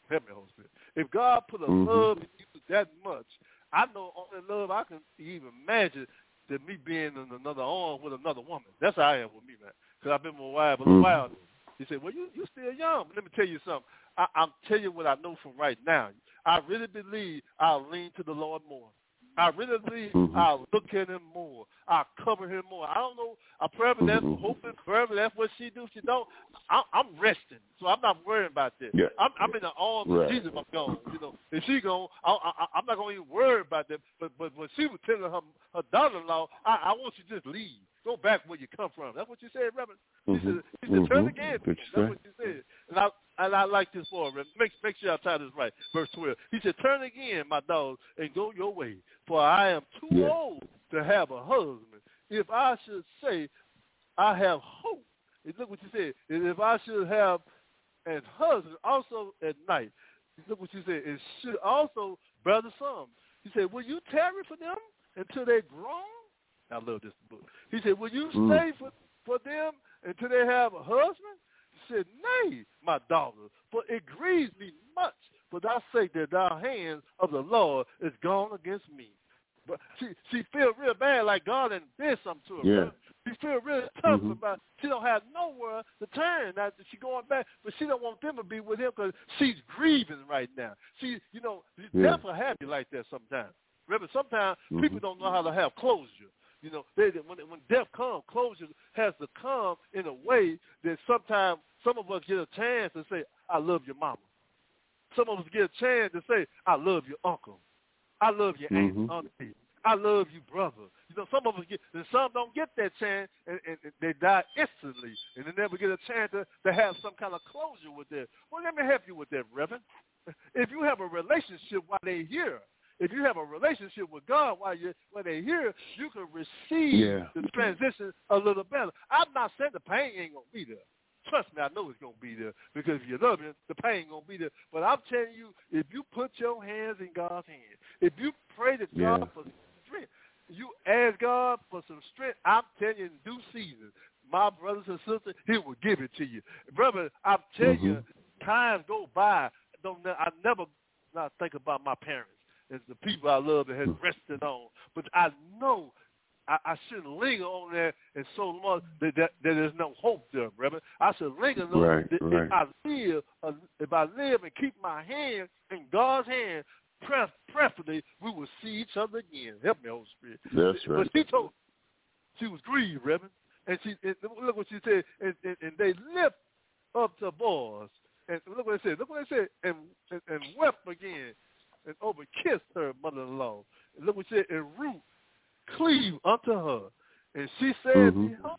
Help me, Holy Spirit. If God put a mm-hmm. love in you that much, I know only love I can even imagine than me being in another arm with another woman. That's how I am with me, man. Because I've been with my wife a little mm-hmm. while. He said, well, you you still young. But let me tell you something. I, I'm telling you what I know from right now. I really believe I'll lean to the Lord more. I really believe mm-hmm. I'll look at him more. I'll cover him more. I don't know. I pray for that, mm-hmm. hoping, forever. That's what she do. She don't. I'm, I'm resting, so I'm not worrying about that. Yeah. I'm, I'm in the arms right. of Jesus. I'm gone. You know, if she gone, I, I, I'm not gonna even worry about that. But but when she was telling her her daughter-in-law, I, I want you to just leave. Go back where you come from. That's what you said, Reverend. Mm-hmm. He said, he said mm-hmm. turn again. Good That's say. what you said. And I and I like this for Reverend. Make make sure I tie this right. Verse twelve. He said, turn again, my dog, and go your way, for I am too yeah. old to have a husband. If I should say I have hope, and look what you said. And if I should have an husband also at night, look what you said. It should also brother some. He said, will you tarry for them until they grown? I love this book. He said, will you mm. stay for, for them until they have a husband? He said, nay, my daughter, for it grieves me much for thy sake that thy hands of the Lord is gone against me. But she she feel real bad, like God done did something to her. Yeah. Right? She feel real tough mm-hmm. about. She don't have nowhere to turn. Now she going back, but she don't want them to be with him because she's grieving right now. She, you know, yeah. death will have you like that sometimes. Remember, sometimes mm-hmm. people don't know how to have closure. You know, they, when when death comes, closure has to come in a way that sometimes some of us get a chance to say, "I love your mama." Some of us get a chance to say, "I love your uncle." I love your mm-hmm. aunt, auntie. I love you, brother. You know, some of us get, and some don't get that chance, and, and, and they die instantly, and they never get a chance to, to have some kind of closure with that. Well, let me help you with that, Reverend. If you have a relationship while they're here, if you have a relationship with God while you while they're here, you can receive yeah. the transition a little better. I'm not saying the pain ain't gonna be there. Trust me, I know it's going to be there because if you love him, the pain going to be there. But I'm telling you, if you put your hands in God's hands, if you pray to yeah. God for strength, you ask God for some strength, I'm telling you in due season, my brothers and sisters, he will give it to you. Brother, I'm telling mm-hmm. you, times go by. Don't I never not think about my parents as the people I love that has rested on. But I know I, I shouldn't linger on that and so much that, that, that there's no hope there, brother. I should linger on right, that right. if I live, uh, if I live and keep my hand in God's hand, pre- preferably we will see each other again. Help me, Holy Spirit. That's right. But she told, she was grieved, Reverend, and she and look what she said, and, and, and they lift up to boys, and look what it said. Look what it said, and and, and wept again, and over kissed her mother-in-law. And look what she said, and Ruth cleave unto her, and she said, mm-hmm. behold,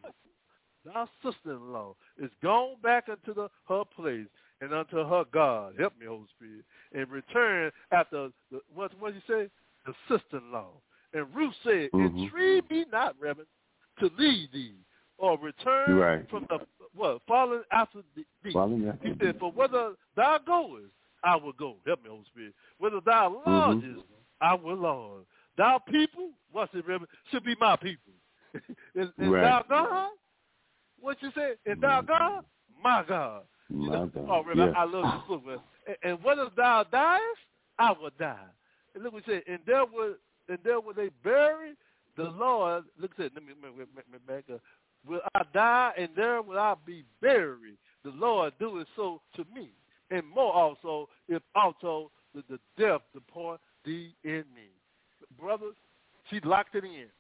thy sister-in-law is gone back into the, her place and unto her God. Help me, Holy Spirit. And return after the, what what did you say? The sister-in-law. And Ruth said, mm-hmm. entreat me not, Reverend, to leave thee, or return right. from the what following after thee. Following after he said, for whether thou goest, I will go. Help me, Holy Spirit. Whether thou lodgest, mm-hmm. I will lodge. Thou people, what's it, Reverend, should be my people. and and right. thou God, what you say? And thou God, my God. You my know? God. Oh, Reverend, yeah. I, I love this book, man. And, and whether thou diest, I will die. And look what he said. And there will, and there will they bury the Lord. Look at it. Let me, let me, let me back up. Will I die, and there will I be buried? The Lord do it so to me, and more also, if also the, the death depart thee in me. Brothers, she locked it in.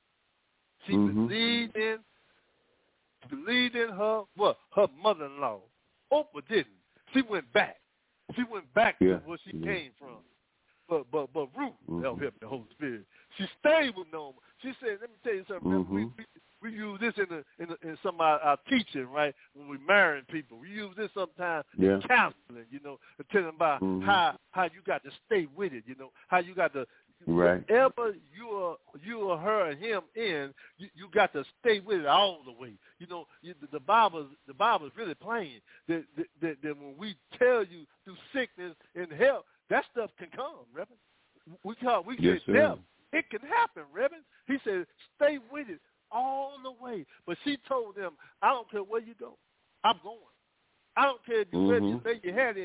She mm-hmm. believed in, believed in her, what? Her mother-in-law. Oprah didn't. She went back. She went back yeah. to where she yeah. came from. But but but Ruth, mm-hmm. help him, the Holy Spirit. She stayed with Noma. She said, "Let me tell you something. Mm-hmm. We, we we use this in the, in, the, in some of our, our teaching, right? When we marrying people, we use this sometimes yeah. in counseling. You know, to tell them about mm-hmm. how how you got to stay with it. You know, how you got to right. whatever you are you or her or him in, you, you got to stay with it all the way. You know, you, the, the Bible the Bible is really plain that, that, that that when we tell you through sickness and health, that stuff can come, Reverend. We call we yes, get death. It can happen, Reverend. He said, stay with it all the way. But she told them, I don't care where you go. I'm going. I don't care if you mm-hmm. lay your head in.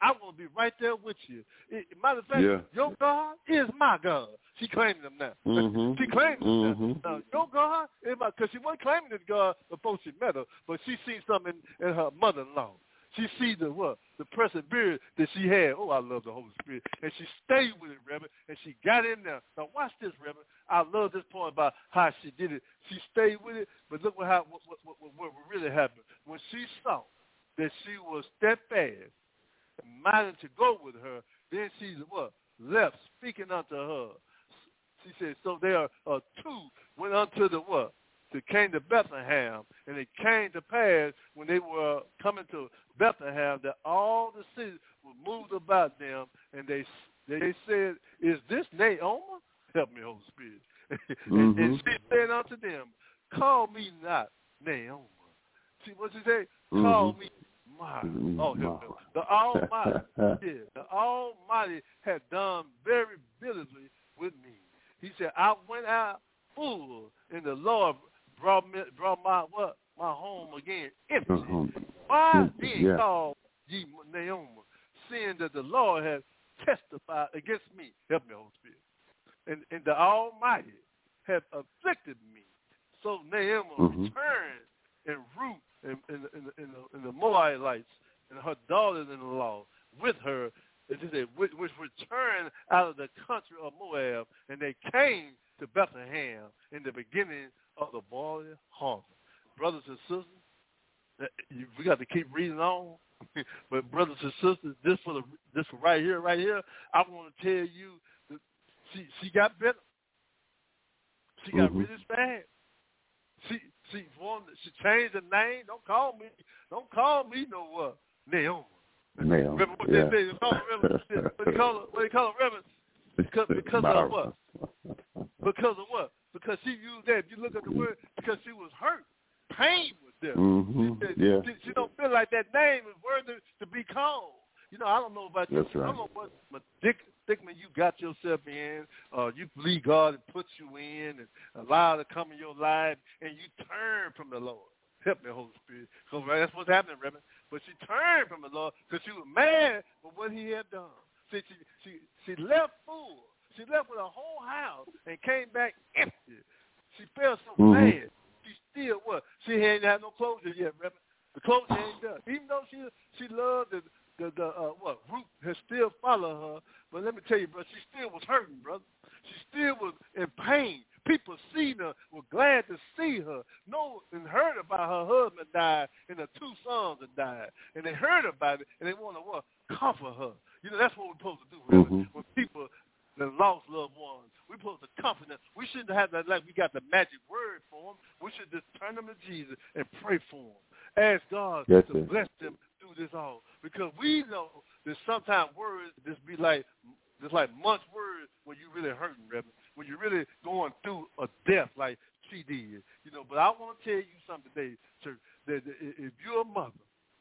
I want to be right there with you. It, matter of fact, yeah. your God is my God. She claiming him now. Mm-hmm. She claiming him mm-hmm. now. now. Your God is my, because she wasn't claiming this God before she met her, but she seen something in, in her mother-in-law. She see the what? The perseverance that she had. Oh, I love the Holy Spirit. And she stayed with it, Reverend, and she got in there. Now, watch this, Reverend. I love this point about how she did it. She stayed with it, but look what, how, what, what, what, what really happened. When she saw that she was steadfast and minded to go with her, then she what? Left, speaking unto her. She said, so there are two went unto the what? They came to Bethlehem, and it came to pass when they were coming to Bethlehem that all the cities were moved about them, and they they said, is this Naomi? Help me, Holy Spirit. and, mm-hmm. and she said unto them, call me not Naomi. See what she said? Mm-hmm. Call me Mara. Oh, help me. The Almighty, yeah, the Almighty had done very diligently with me. He said, I went out full, and the Lord brought me, brought my what? My home again empty. Uh-huh. Why then yeah. call ye Naomi, seeing that the Lord has testified against me? Help me, Holy Spirit. And, and the Almighty have afflicted me. So Naomi mm-hmm. returned and Ruth and, and, and, and, the, and the Moabites and her daughters-in-law with her, as he said, which, which returned out of the country of Moab, and they came to Bethlehem in the beginning of the barley harvest. Brothers and sisters, we got to keep reading on. But brothers and sisters, this for the this for right here, right here, I want to tell you that she she got better. She got mm-hmm. really bad. She she wanted, she changed the name. Don't call me. Don't call me no uh, Naomi. Naomi. Remember what yeah. they say? They call her what they call her? What they call her Reverend? Because because of what? Because of what? Because she used that. If you look at the word, because she was hurt. Pain was there. Mm-hmm. She, said, yeah. she, she don't feel like that name is worthy to be called. You know, I don't know about you. That's right. I don't know what predicament you got yourself in. Uh, you believe God and put you in and allow to come in your life, and you turn from the Lord. Help me, Holy Spirit. So that's what's happening, Reverend. But she turned from the Lord because she was mad for what he had done. See, she, she, she left full. She left with a whole house and came back empty. She felt so mm-hmm. bad. She still what? She hadn't had no closure yet, Reverend. The closure ain't done. Even though she she loved the the, the uh, what Ruth has still followed her, but let me tell you, bro, she still was hurting, brother. She still was in pain. People seen her, were glad to see her. Know and heard about her husband died and her two sons had died, and they heard about it and they want to what comfort her. You know that's what we're supposed to do, Reverend. Mm-hmm. When people that lost loved ones, we're supposed to comfort them. We shouldn't have that like we got the magic word for them. We should just turn them to Jesus and pray for them. Ask God That's to it. bless them through this all. Because we know that sometimes words just be like just like much words when you're really hurting, Reverend. When you're really going through a death like she did. You know, but I want to tell you something today, church, that if you're a mother,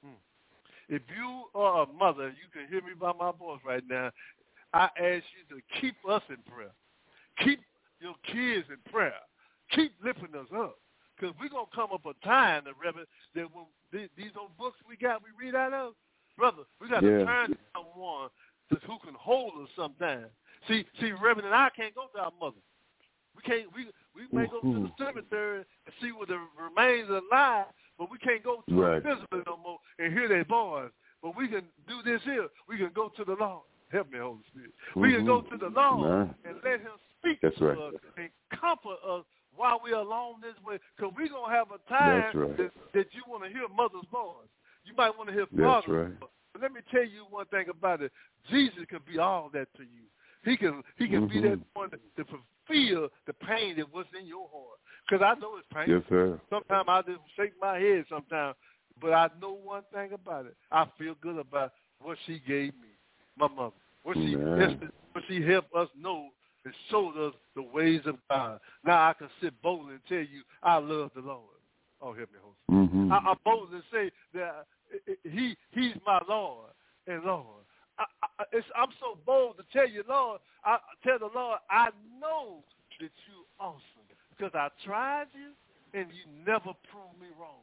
if you are a mother, you can hear me by my voice right now, I ask you to keep us in prayer. Keep your kids in prayer. Keep lifting us up. Because we're going to come up a time, the Reverend, that when these, these old books we got, we read out of, brother, we got yeah. to turn to someone to, who can hold us sometimes. See, see, Reverend and I can't go to our mother. We can't. We we may go to the cemetery and see what the remains are alive, but we can't go to right. a physical no more and hear their voice. But we can do this here. We can go to the Lord. Help me, Holy Spirit. Mm-hmm. We can go to the Lord nah. and let him speak That's to right. us and comfort us while we're along this way. Because we're going to have a time right. that, that you want to hear mother's voice. You might want to hear That's father's right. voice. But let me tell you one thing about it. Jesus can be all that to you. He can he can mm-hmm. be that one to, to fulfill the pain that was in your heart. Because I know it's painful. Yes, sir. Sometimes I just shake my head sometimes. But I know one thing about it. I feel good about what she gave me, my mother. What she, what she helped us know and showed us the ways of God. Now I can sit boldly and tell you I love the Lord. Oh, help me, Holy Spirit. Mm-hmm. I, I boldly say that he He's my Lord and Lord. I, I, it's, I'm so bold to tell you, Lord, I tell the Lord, I know that you're awesome because I tried you and you never proved me wrong.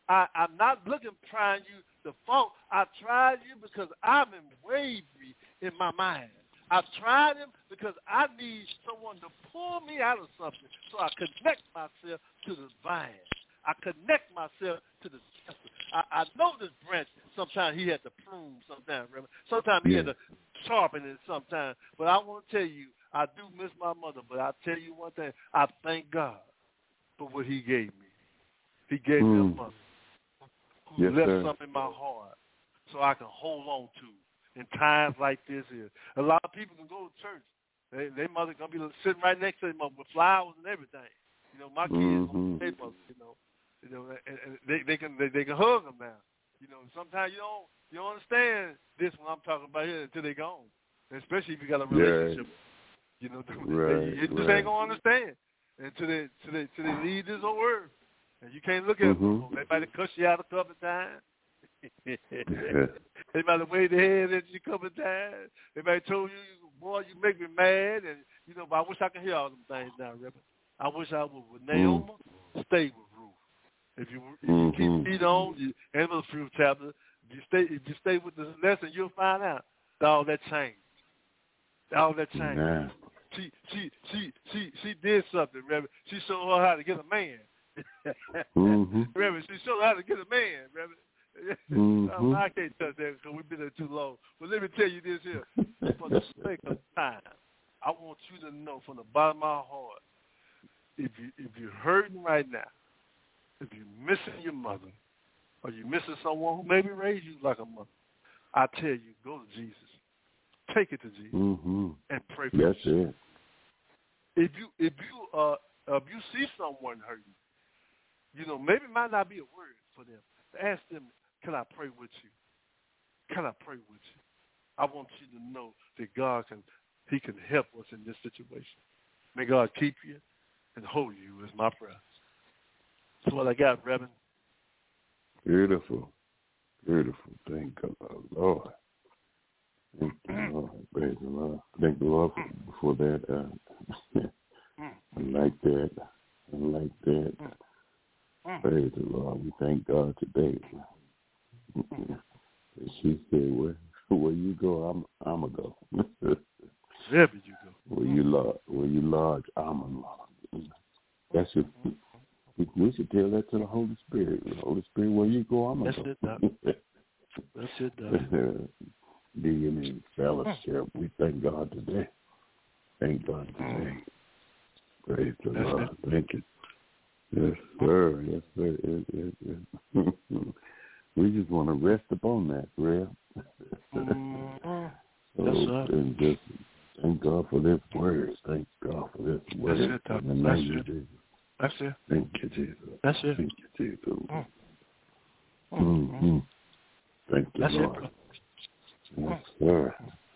I, I'm not looking trying you to fault. I tried you because I'm in wavery in my mind. I tried him because I need someone to pull me out of something, so I connect myself to the vine. I connect myself to the tester. I, I know this branch, sometimes he had to prune sometimes, Reverend. Sometimes he yeah. had to sharpen it sometimes. But I want to tell you, I do miss my mother, but I tell you one thing, I thank God for what he gave me. He gave mm. me a mother who yes, left sir. something in my heart so I can hold on to in times like this here. A lot of people can go to church. They, their mother going to be sitting right next to them with flowers and everything. You know, my kids, mm-hmm. they mother, you know. You know, and, and they, they can they, they can hug them now. You know, sometimes you don't you don't understand this when I'm talking about here until they gone. Especially if you got a relationship. Yeah. You know, right, you just right. ain't gonna understand until they until they until they leave this whole earth. And you can't look at mm-hmm. them. They might have cussed you out a couple of times. They might have waved their head at you a couple of times. They might have told you, boy, you make me mad, and you know, but I wish I could hear all them things now, Reverend. I wish I would with Naomi mm. stay with Ruth. If you, if you mm-hmm. keep feet on, you end of the few chapters. If you stay, if you stay with this lesson, you'll find out that all that changed. All that changed. Yeah. She, she, she, she, she did something, Reverend. She showed her how to get a man. mm-hmm. Reverend, she showed her how to get a man, Reverend. Mm-hmm. I can't touch that because we've been there too long. But let me tell you this here. For the sake of time, I want you to know from the bottom of my heart, if you if you're hurting right now, if you're missing your mother, or you're missing someone who maybe raised you like a mother, I tell you, go to Jesus. Take it to Jesus mm-hmm. and pray for That's yourself. It. If you if you uh if you see someone hurting, you know, maybe it might not be a word for them. Ask them, can I pray with you? Can I pray with you? I want you to know that God can He can help us in this situation. May God keep you and hold you is my prayer. That's what I got, Reverend. Beautiful. Beautiful. Thank God, Lord. Thank the Lord. Praise the Lord. Thank the Lord for, for that. Uh, I like that. I like that. Praise the Lord. We thank God today. She said, where, where you go, I'm I'm going to go. Wherever you go. Where you large, where you large, I'm a large. That's it. We should tell that to the Holy Spirit. The Holy Spirit, where you go, I'm going to go. That's it, Doc. That's it, Doc. Being in fellowship, we thank God today. Thank God today. Praise the That's Lord. It. Thank you. Yes, sir. Yes, sir. Yes, yes, yes. We just want to rest upon that, Rev. Mm-hmm. So, yes, sir. And just thank God for this word. Thank God for this word. That's it, Doc. In the That's name it. of Jesus. That's it. Thank you, Jesus. That's it. Thank you, Jesus. Mm-hmm. Mm-hmm. Thank you, That's Lord. It. Yes, sir.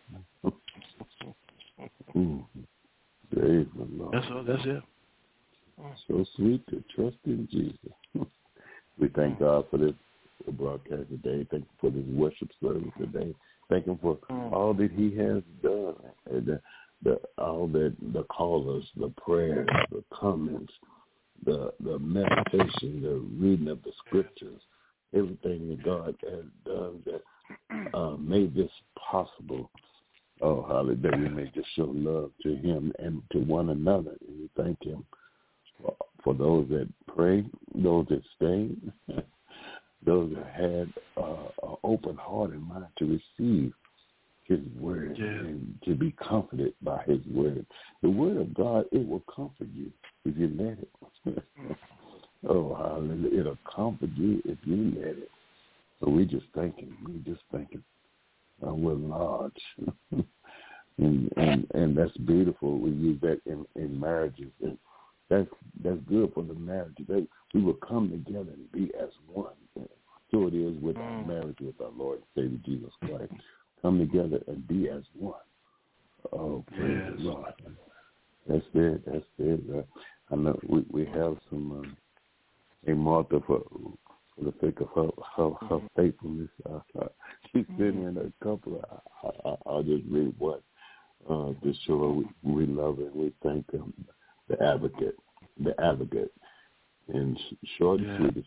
mm. Praise the Lord. That's it. That's it. So sweet to trust in Jesus. We thank God for this broadcast today. Thank you for this worship service today. Thank Him for all that He has done. And the, the, all that the callers, the prayers, the comments, the the meditation, the reading of the scriptures, everything that God has done that uh, made this possible. Oh, hallelujah. We may just show love to Him and to one another. And we thank Him for, for those that pray, those that stayed, those that had uh, an open heart and mind to receive His word yeah. and to be comforted by His word. The word of God, it will comfort you if you let it. Oh, hallelujah. It'll comfort you if you let it. So we just thank Him. We just thank Him. Uh, we're large. and, and and that's beautiful. We use that in, in marriages. And that's that's good for the marriage. They, we will come together and be as one. So it is with our marriage with our Lord and Savior Jesus Christ. Come together and be as one. Oh, praise yes. the Lord. That's it. That's it. Uh, I know we, we have some, uh, hey, Martha, for, for the sake of her, her, her faithfulness, uh, uh, she's sitting in a couple of, I, I, I'll just read what, uh, to show her we, we love her and we thank Him. The advocate, the advocate. And short and sweet, it said,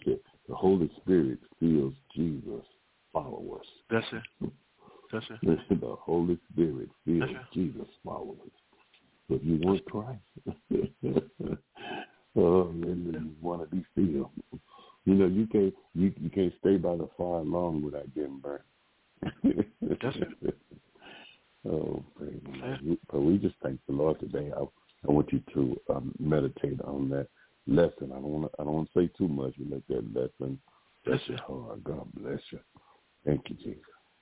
The Holy Spirit fills Jesus' followers. That's it. That's it. The Holy Spirit fills Jesus' followers. So if you want Christ, oh, then you want to be filled. You know, you can't you, you can't stay by the fire long without getting burnt. That's it. Oh, praise God. But we just thank the Lord today. I, I want you to um, meditate on that lesson. I don't want to. I don't want to say too much. You let that lesson bless your heart. God bless you. Thank you, Jesus.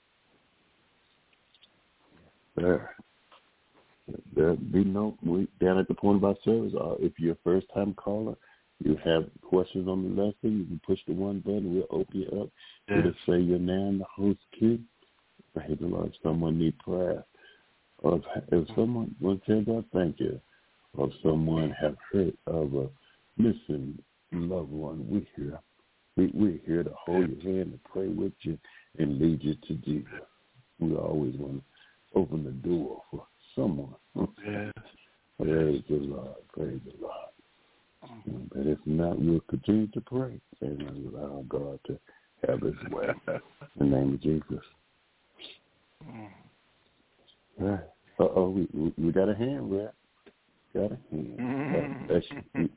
There, there be no. We down at the point of our service. Uh, if you're a first time caller, you have questions on the lesson, you can push the one button. We'll open you up. Yes. It'll say your name, the host key. Praise the Lord. If someone need prayer, or if, if someone want to tell God thank you, or if someone have heard of a missing loved one, we here. We we're here to hold your hand and pray with you and lead you to Jesus. We always want to open the door for someone. Yes. Praise the Lord. Praise the Lord. But if not, we'll continue to pray and allow God to have his way. In the name of Jesus. Right. Uh-oh, we, we, we got a hand wrap. Got a hand. That's you.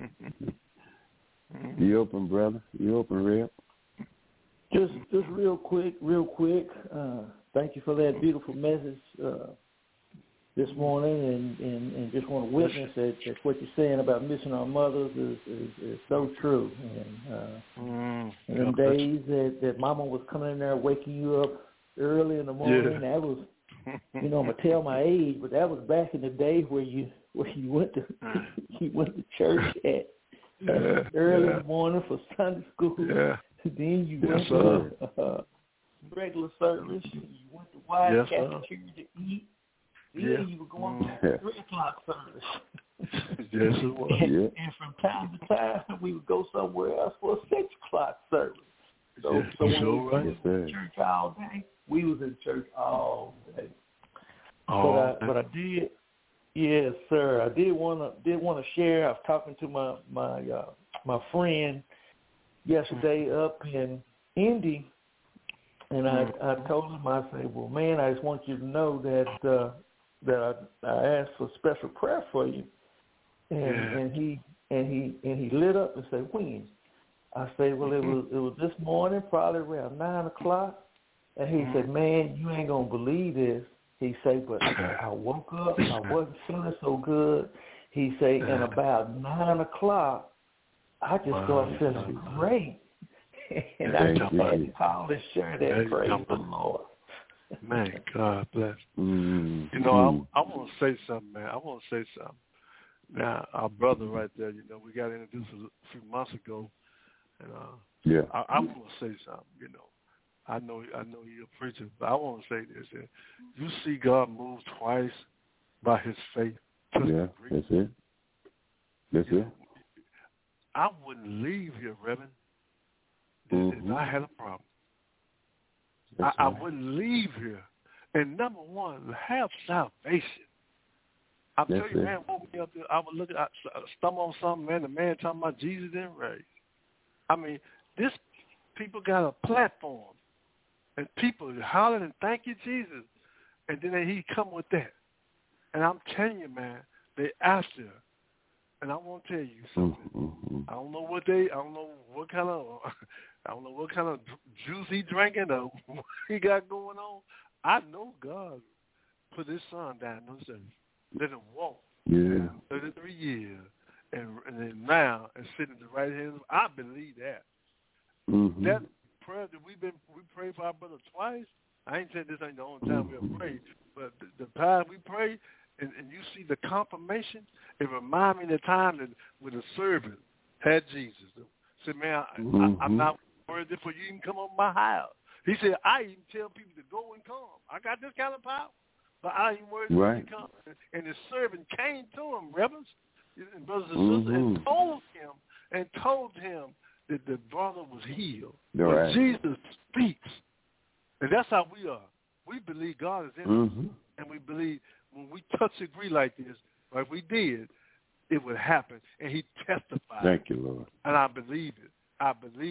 You open, brother? You open, Rep? Just just real quick, real quick. Uh, thank you for that beautiful message uh, this morning, and, and, and just want to witness that, that what you're saying about missing our mothers is, is, is so true. And uh, mm, in them days that, that Mama was coming in there waking you up early in the morning, yeah. that was, you know, I'm gonna tell my age, but that was back in the day where you where you went to you went to church at yeah, early yeah. in the morning for Sunday school. Yeah. Then you yes, went sir. to uh, regular service. You went to White yes, Cafeteria to eat. Then yeah. you were going mm. to three o'clock service. Yes, it was. And, yeah. and from time to time, we would go somewhere else for a six o'clock service. So, yes, so when sure we right. was in church all day, we was in church all day. Oh, but I, but I did, yes, sir. I did want to did want to share. I was talking to my my uh, my friend yesterday up in Indy, and I I told him, I said, well, man, I just want you to know that uh, that I, I asked for special prayer for you, and yeah. and he and he and he lit up and said, when? I said, well, it was it was this morning, probably around nine o'clock, and he said, man, you ain't gonna believe this. He said, but I woke up, I wasn't feeling so good. He said, and about nine o'clock, I just started feeling great. And I just had to call and share that. Praise the Lord. Man, God bless. Mm-hmm. You know, I, I want to say something, man. I want to say something. Now, our brother right there, you know, we got introduced a few months ago. And uh, yeah. I, I want to say something, you know. I know I know you're a preacher, but I want to say this. That you see God move twice by his faith. Yeah, that's it. That's you it. Know, I wouldn't leave here, Reverend, mm-hmm. if I had a problem. I, right. I wouldn't leave here. And number one, have salvation. I'll that's tell you, it. man, woke me up there, I would look at, I stumble on something, man, the man talking about Jesus didn't raise. I mean, this people got a platform. And people hollering and thank you, Jesus. And then he come with that. And I'm telling you, man, they after. And I want to tell you something. Mm-hmm. I don't know what they, I don't know what kind of, I don't know what kind of juice he drinking or what he got going on. I know God put his son down and let him walk. Yeah. thirty-three years. And, and then now, and sitting at the right hand. I believe that. Mm-hmm. That prayer that we've been we prayed for our brother twice. I ain't saying this ain't the only time mm-hmm. we'll pray, but the, the time we pray and, and you see the confirmation, it reminds me of the time that when the servant had Jesus. Said, man, I, mm-hmm. I, I'm not worried for you even come over my house. He said, I even tell people to go and come. I got this kind of power, but I ain't worried right. for you to come. And the servant came to him, reverends and brothers and mm-hmm. sisters, and told him and told him that the brother was healed. But right. Jesus speaks. And that's how we are. We believe God is in mm-hmm. us. And we believe when we touch agree like this, like we did, it would happen. And he testified. Thank you, Lord. And I believe it. I believe.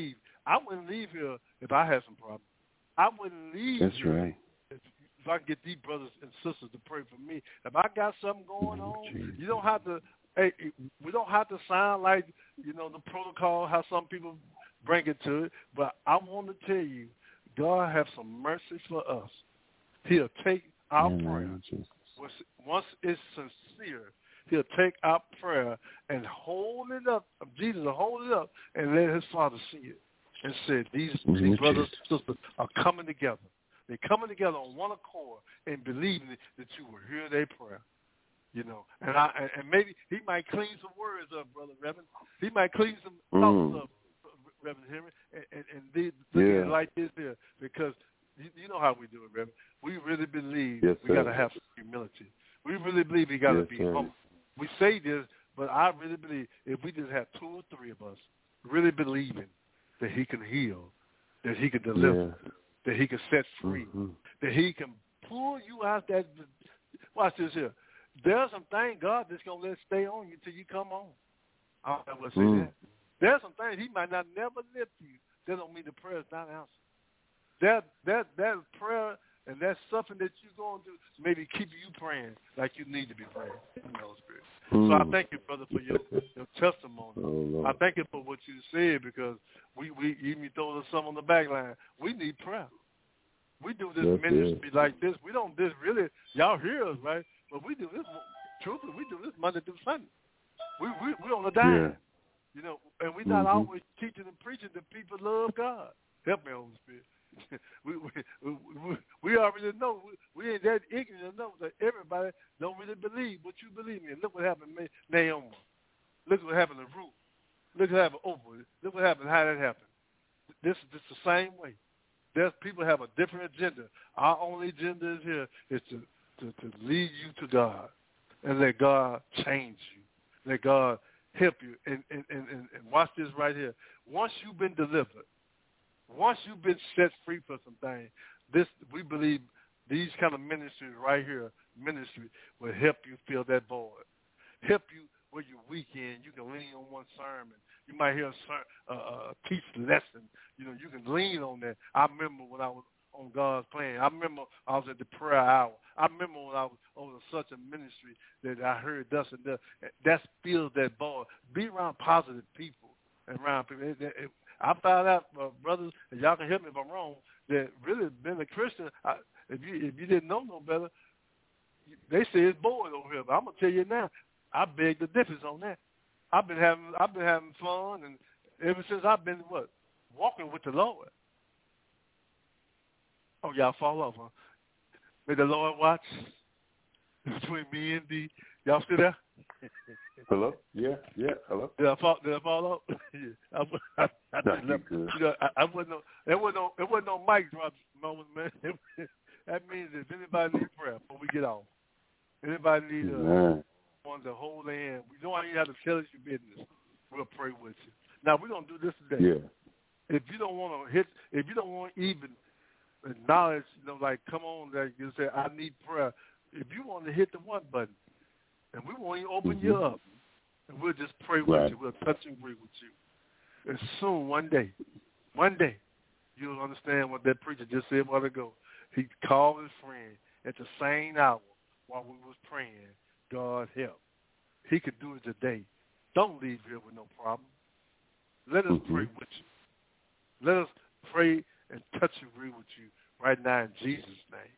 I wouldn't leave here if I had some problems. I wouldn't leave That's here right. if, if I can get these brothers and sisters to pray for me. If I got something going Oh, on, Jesus. you don't have to. Hey, we don't have to sound like, you know, the protocol, how some people bring it to it. But I want to tell you, God have some mercy for us. He'll take our Amen, prayer. Jesus. Once, once it's sincere, he'll take our prayer and hold it up. Jesus will hold it up and let his Father see it. And said, these, Mm-hmm. these brothers and sisters are coming together. They're coming together on one accord and believing that you will hear their prayer. You know, and I and maybe he might clean some words up, Brother Reverend. He might clean some thoughts Mm. up, Reverend Henry, and, and, and they look Yeah. at it like this here, because you, you know how we do it, Reverend. We really believe Yes, we got to sir. have some humility. We really believe we got to Yes, be sir. humble. We say this, but I really believe if we just have two or three of us really believing that he can heal, that he can deliver, Yeah. that he can set free, Mm-hmm. that he can pull you out that. Watch this here. There's some things God just gonna let stay on you till you come on. I don't ever say Mm. that. There's some things he might not never lift you. That don't mean the prayer is not answered. That that that prayer and that's something that you're going to maybe keep you praying like you need to be praying in the Holy Spirit. Mm. So I thank you, brother, for your, your testimony. Oh, Lord. I thank you for what you said, because we, we even throw some on the back line. We need prayer. We do this That's ministry it. like this. We don't this really, y'all hear us, right? But we do this, truthfully, we do this Monday through Sunday. We we we on the dime, Yeah. you know, and we're not Mm-hmm. always teaching and preaching that people love God. Help me, Holy Spirit. we, we we we already know we, we ain't that ignorant to know that everybody don't really believe what you believe in. Look what happened to Naomi. Look what happened to Ruth. Look what happened to Oprah. Look what happened. How that happened. This is just the same way. There's people have a different agenda. Our only agenda is here is to, to, to lead you to God and let God change you. Let God help you. And, and, and, and watch this right here. Once you've been delivered, once you've been set free for some things, this we believe these kind of ministries right here, ministry, will help you fill that void. Help you where you're weak in. You can lean on one sermon. You might hear a, ser- uh, a teach lesson. You know, you can lean on that. I remember when I was on God's plan. I remember I was at the prayer hour. I remember when I was over such a ministry that I heard thus and that. That fills that void. Be around positive people and around people. It, it, it, I found out, uh, brothers, and y'all can help me if I'm wrong, that really being a Christian, I, if you if you didn't know no better, they say it's boring over here. But I'm gonna tell you now, I beg the difference on that. I've been having I've been having fun, and ever since I've been what walking with the Lord. Oh, y'all fall off, huh? May the Lord watch between me and thee. Y'all still there? Hello? Yeah, yeah. Hello? Did I fall? Did I fall off? yeah. I, I, I No, just you left. good. You know, I, I wasn't. No, there wasn't no. There wasn't no mic drop moment, man. That means if anybody needs prayer before we get off, anybody needs uh, Amen. one to hold their hand. We don't even have to tell us your business. We'll pray with you. Now we're gonna do this today. Yeah. If you don't want to hit, if you don't want to even acknowledge, you know, like come on, like you say, I need prayer. If you want to hit the one button, and we won't even open Mm-hmm. you up, and we'll just pray with Right. you. We'll touch and agree with you. And soon, one day, one day, you'll understand what that preacher just said a while ago. He called his friend at the same hour while we was praying. God help. He could do it today. Don't leave here with no problem. Let us Mm-hmm. pray with you. Let us pray and touch and agree with you right now in Jesus' name.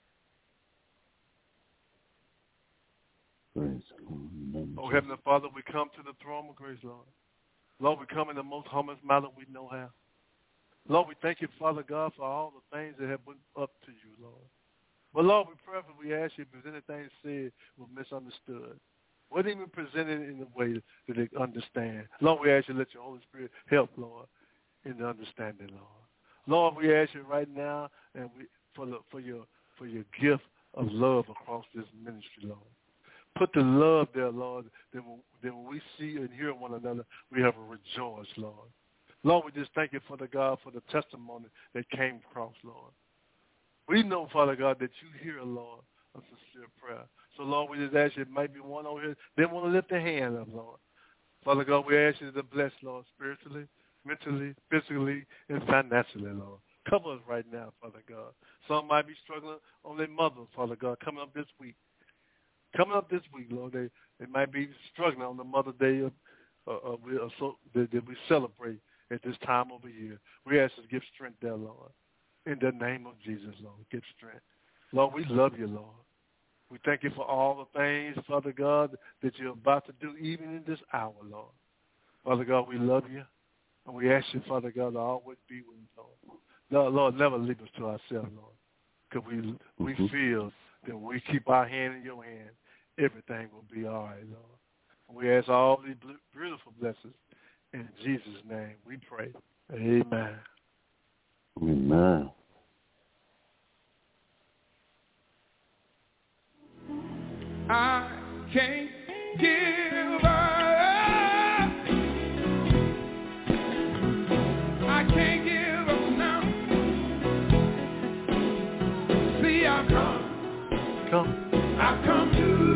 Praise God. Oh, Heavenly Father, we come to the throne of grace, Lord. Lord, we come in the most humblest manner we know how. Lord, we thank you, Father God, for all the things that have been up to you, Lord. But, Lord, we pray for we ask you if there's anything said was misunderstood. Wasn't even presented in a way that they understand. Lord, we ask you to let your Holy Spirit help, Lord, in the understanding, Lord. Lord, we ask you right now and we for the for your for your gift of love across this ministry, Lord. Put the love there, Lord, that when, that when we see and hear one another, we have a rejoice, Lord. Lord, we just thank you, Father God, for the testimony that came across, Lord. We know, Father God, that you hear, Lord, a sincere prayer. So, Lord, we just ask you, it might be one over here, they want to lift their hand up, Lord. Father God, we ask you to bless, Lord, spiritually, mentally, physically, and financially, Lord. Cover us right now, Father God. Some might be struggling on their mother, Father God, coming up this week. Coming up this week, Lord, they, they might be struggling on the Mother Day of, uh, uh, we, uh, so, that, that we celebrate at this time of the year. We ask you to give strength there, Lord. In the name of Jesus, Lord, give strength. Lord, we love you, Lord. We thank you for all the things, Father God, that you're about to do even in this hour, Lord. Father God, we love you. And we ask you, Father God, to always be with us, Lord. Lord, Lord, never leave us to ourselves, Lord. Because we, we mm-hmm. feel that when we keep our hand in your hand, everything will be all right, Lord. And we ask all these beautiful blessings. In Jesus' name we pray. Amen. Amen. I can't give up. I can't give up now. See, I've come. Come. I've come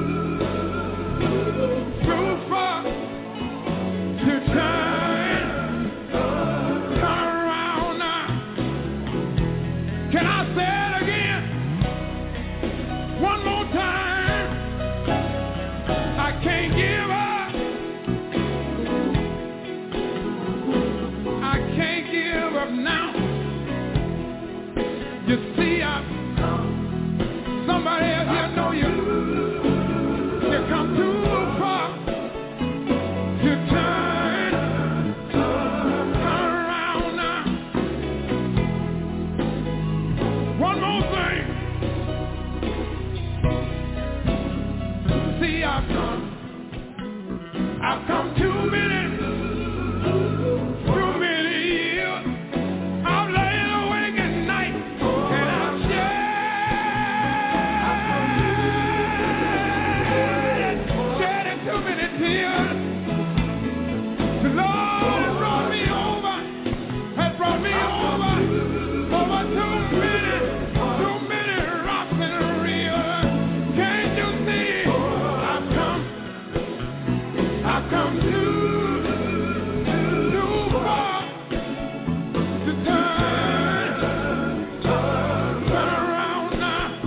to so far to turn, turn around now. Can I say it again? One more time. I can't give up. I can't give up now. You see, I've come. Somebody else here know you. You come too far to turn, turn around now. One more thing. See, I've come. I've come too many, too many years. I've laid awake at night and I've shed, shedding too many tears. The Lord has brought me over, has brought me over, over too many, too many rocks in the river. Can't you see? I've come, I've come too, too far to turn, turn around now.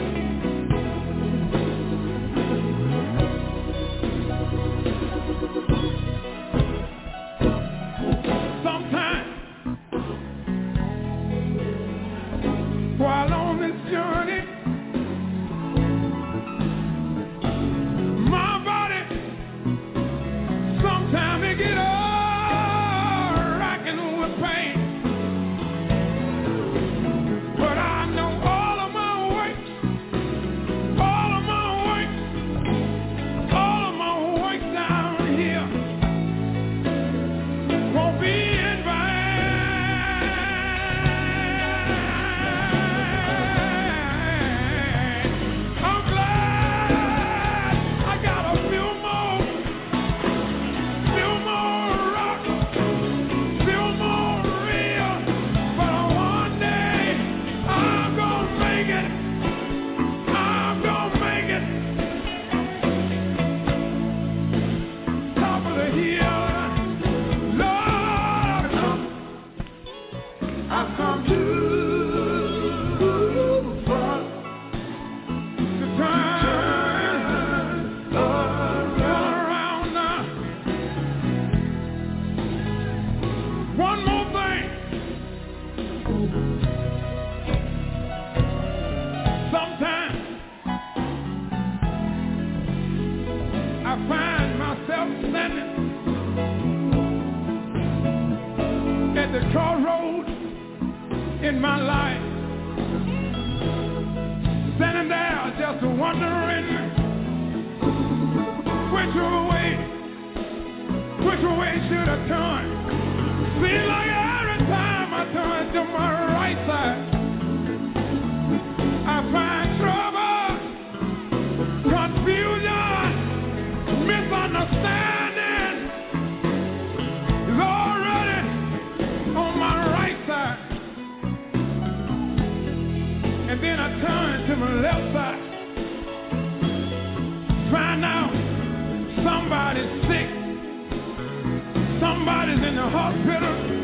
Sometimes, while on this journey, my body, sometimes it get all racking with pain. But I know all of my works, all of my works, all of my works down here won't be in vain. I'm glad I got a few more, few more rocks, few more real. But one day I'm gonna make it. I'm gonna make it. Top of the hill, Lord, I've come. I've come too far to turn, turn around now. One more thing. Sometimes I find myself standing at the crossroads in my life, standing there just wondering which way, which way should I turn? Seems like every time I turn to my right side, I find trouble, confusion, misunderstanding is already on my right side. And then I turn to my left side, find out somebody's sick, somebody's in the hospital.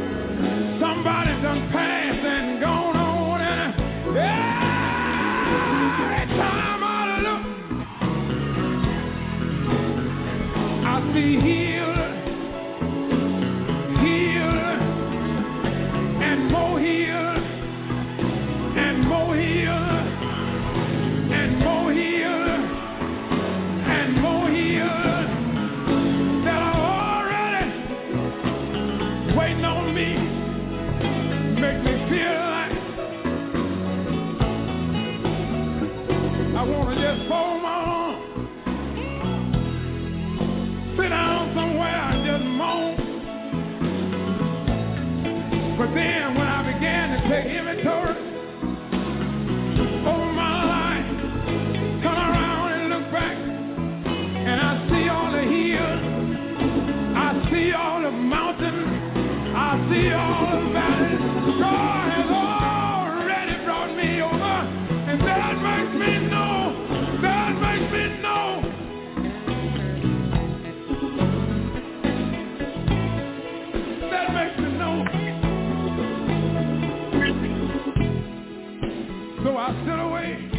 So I sit away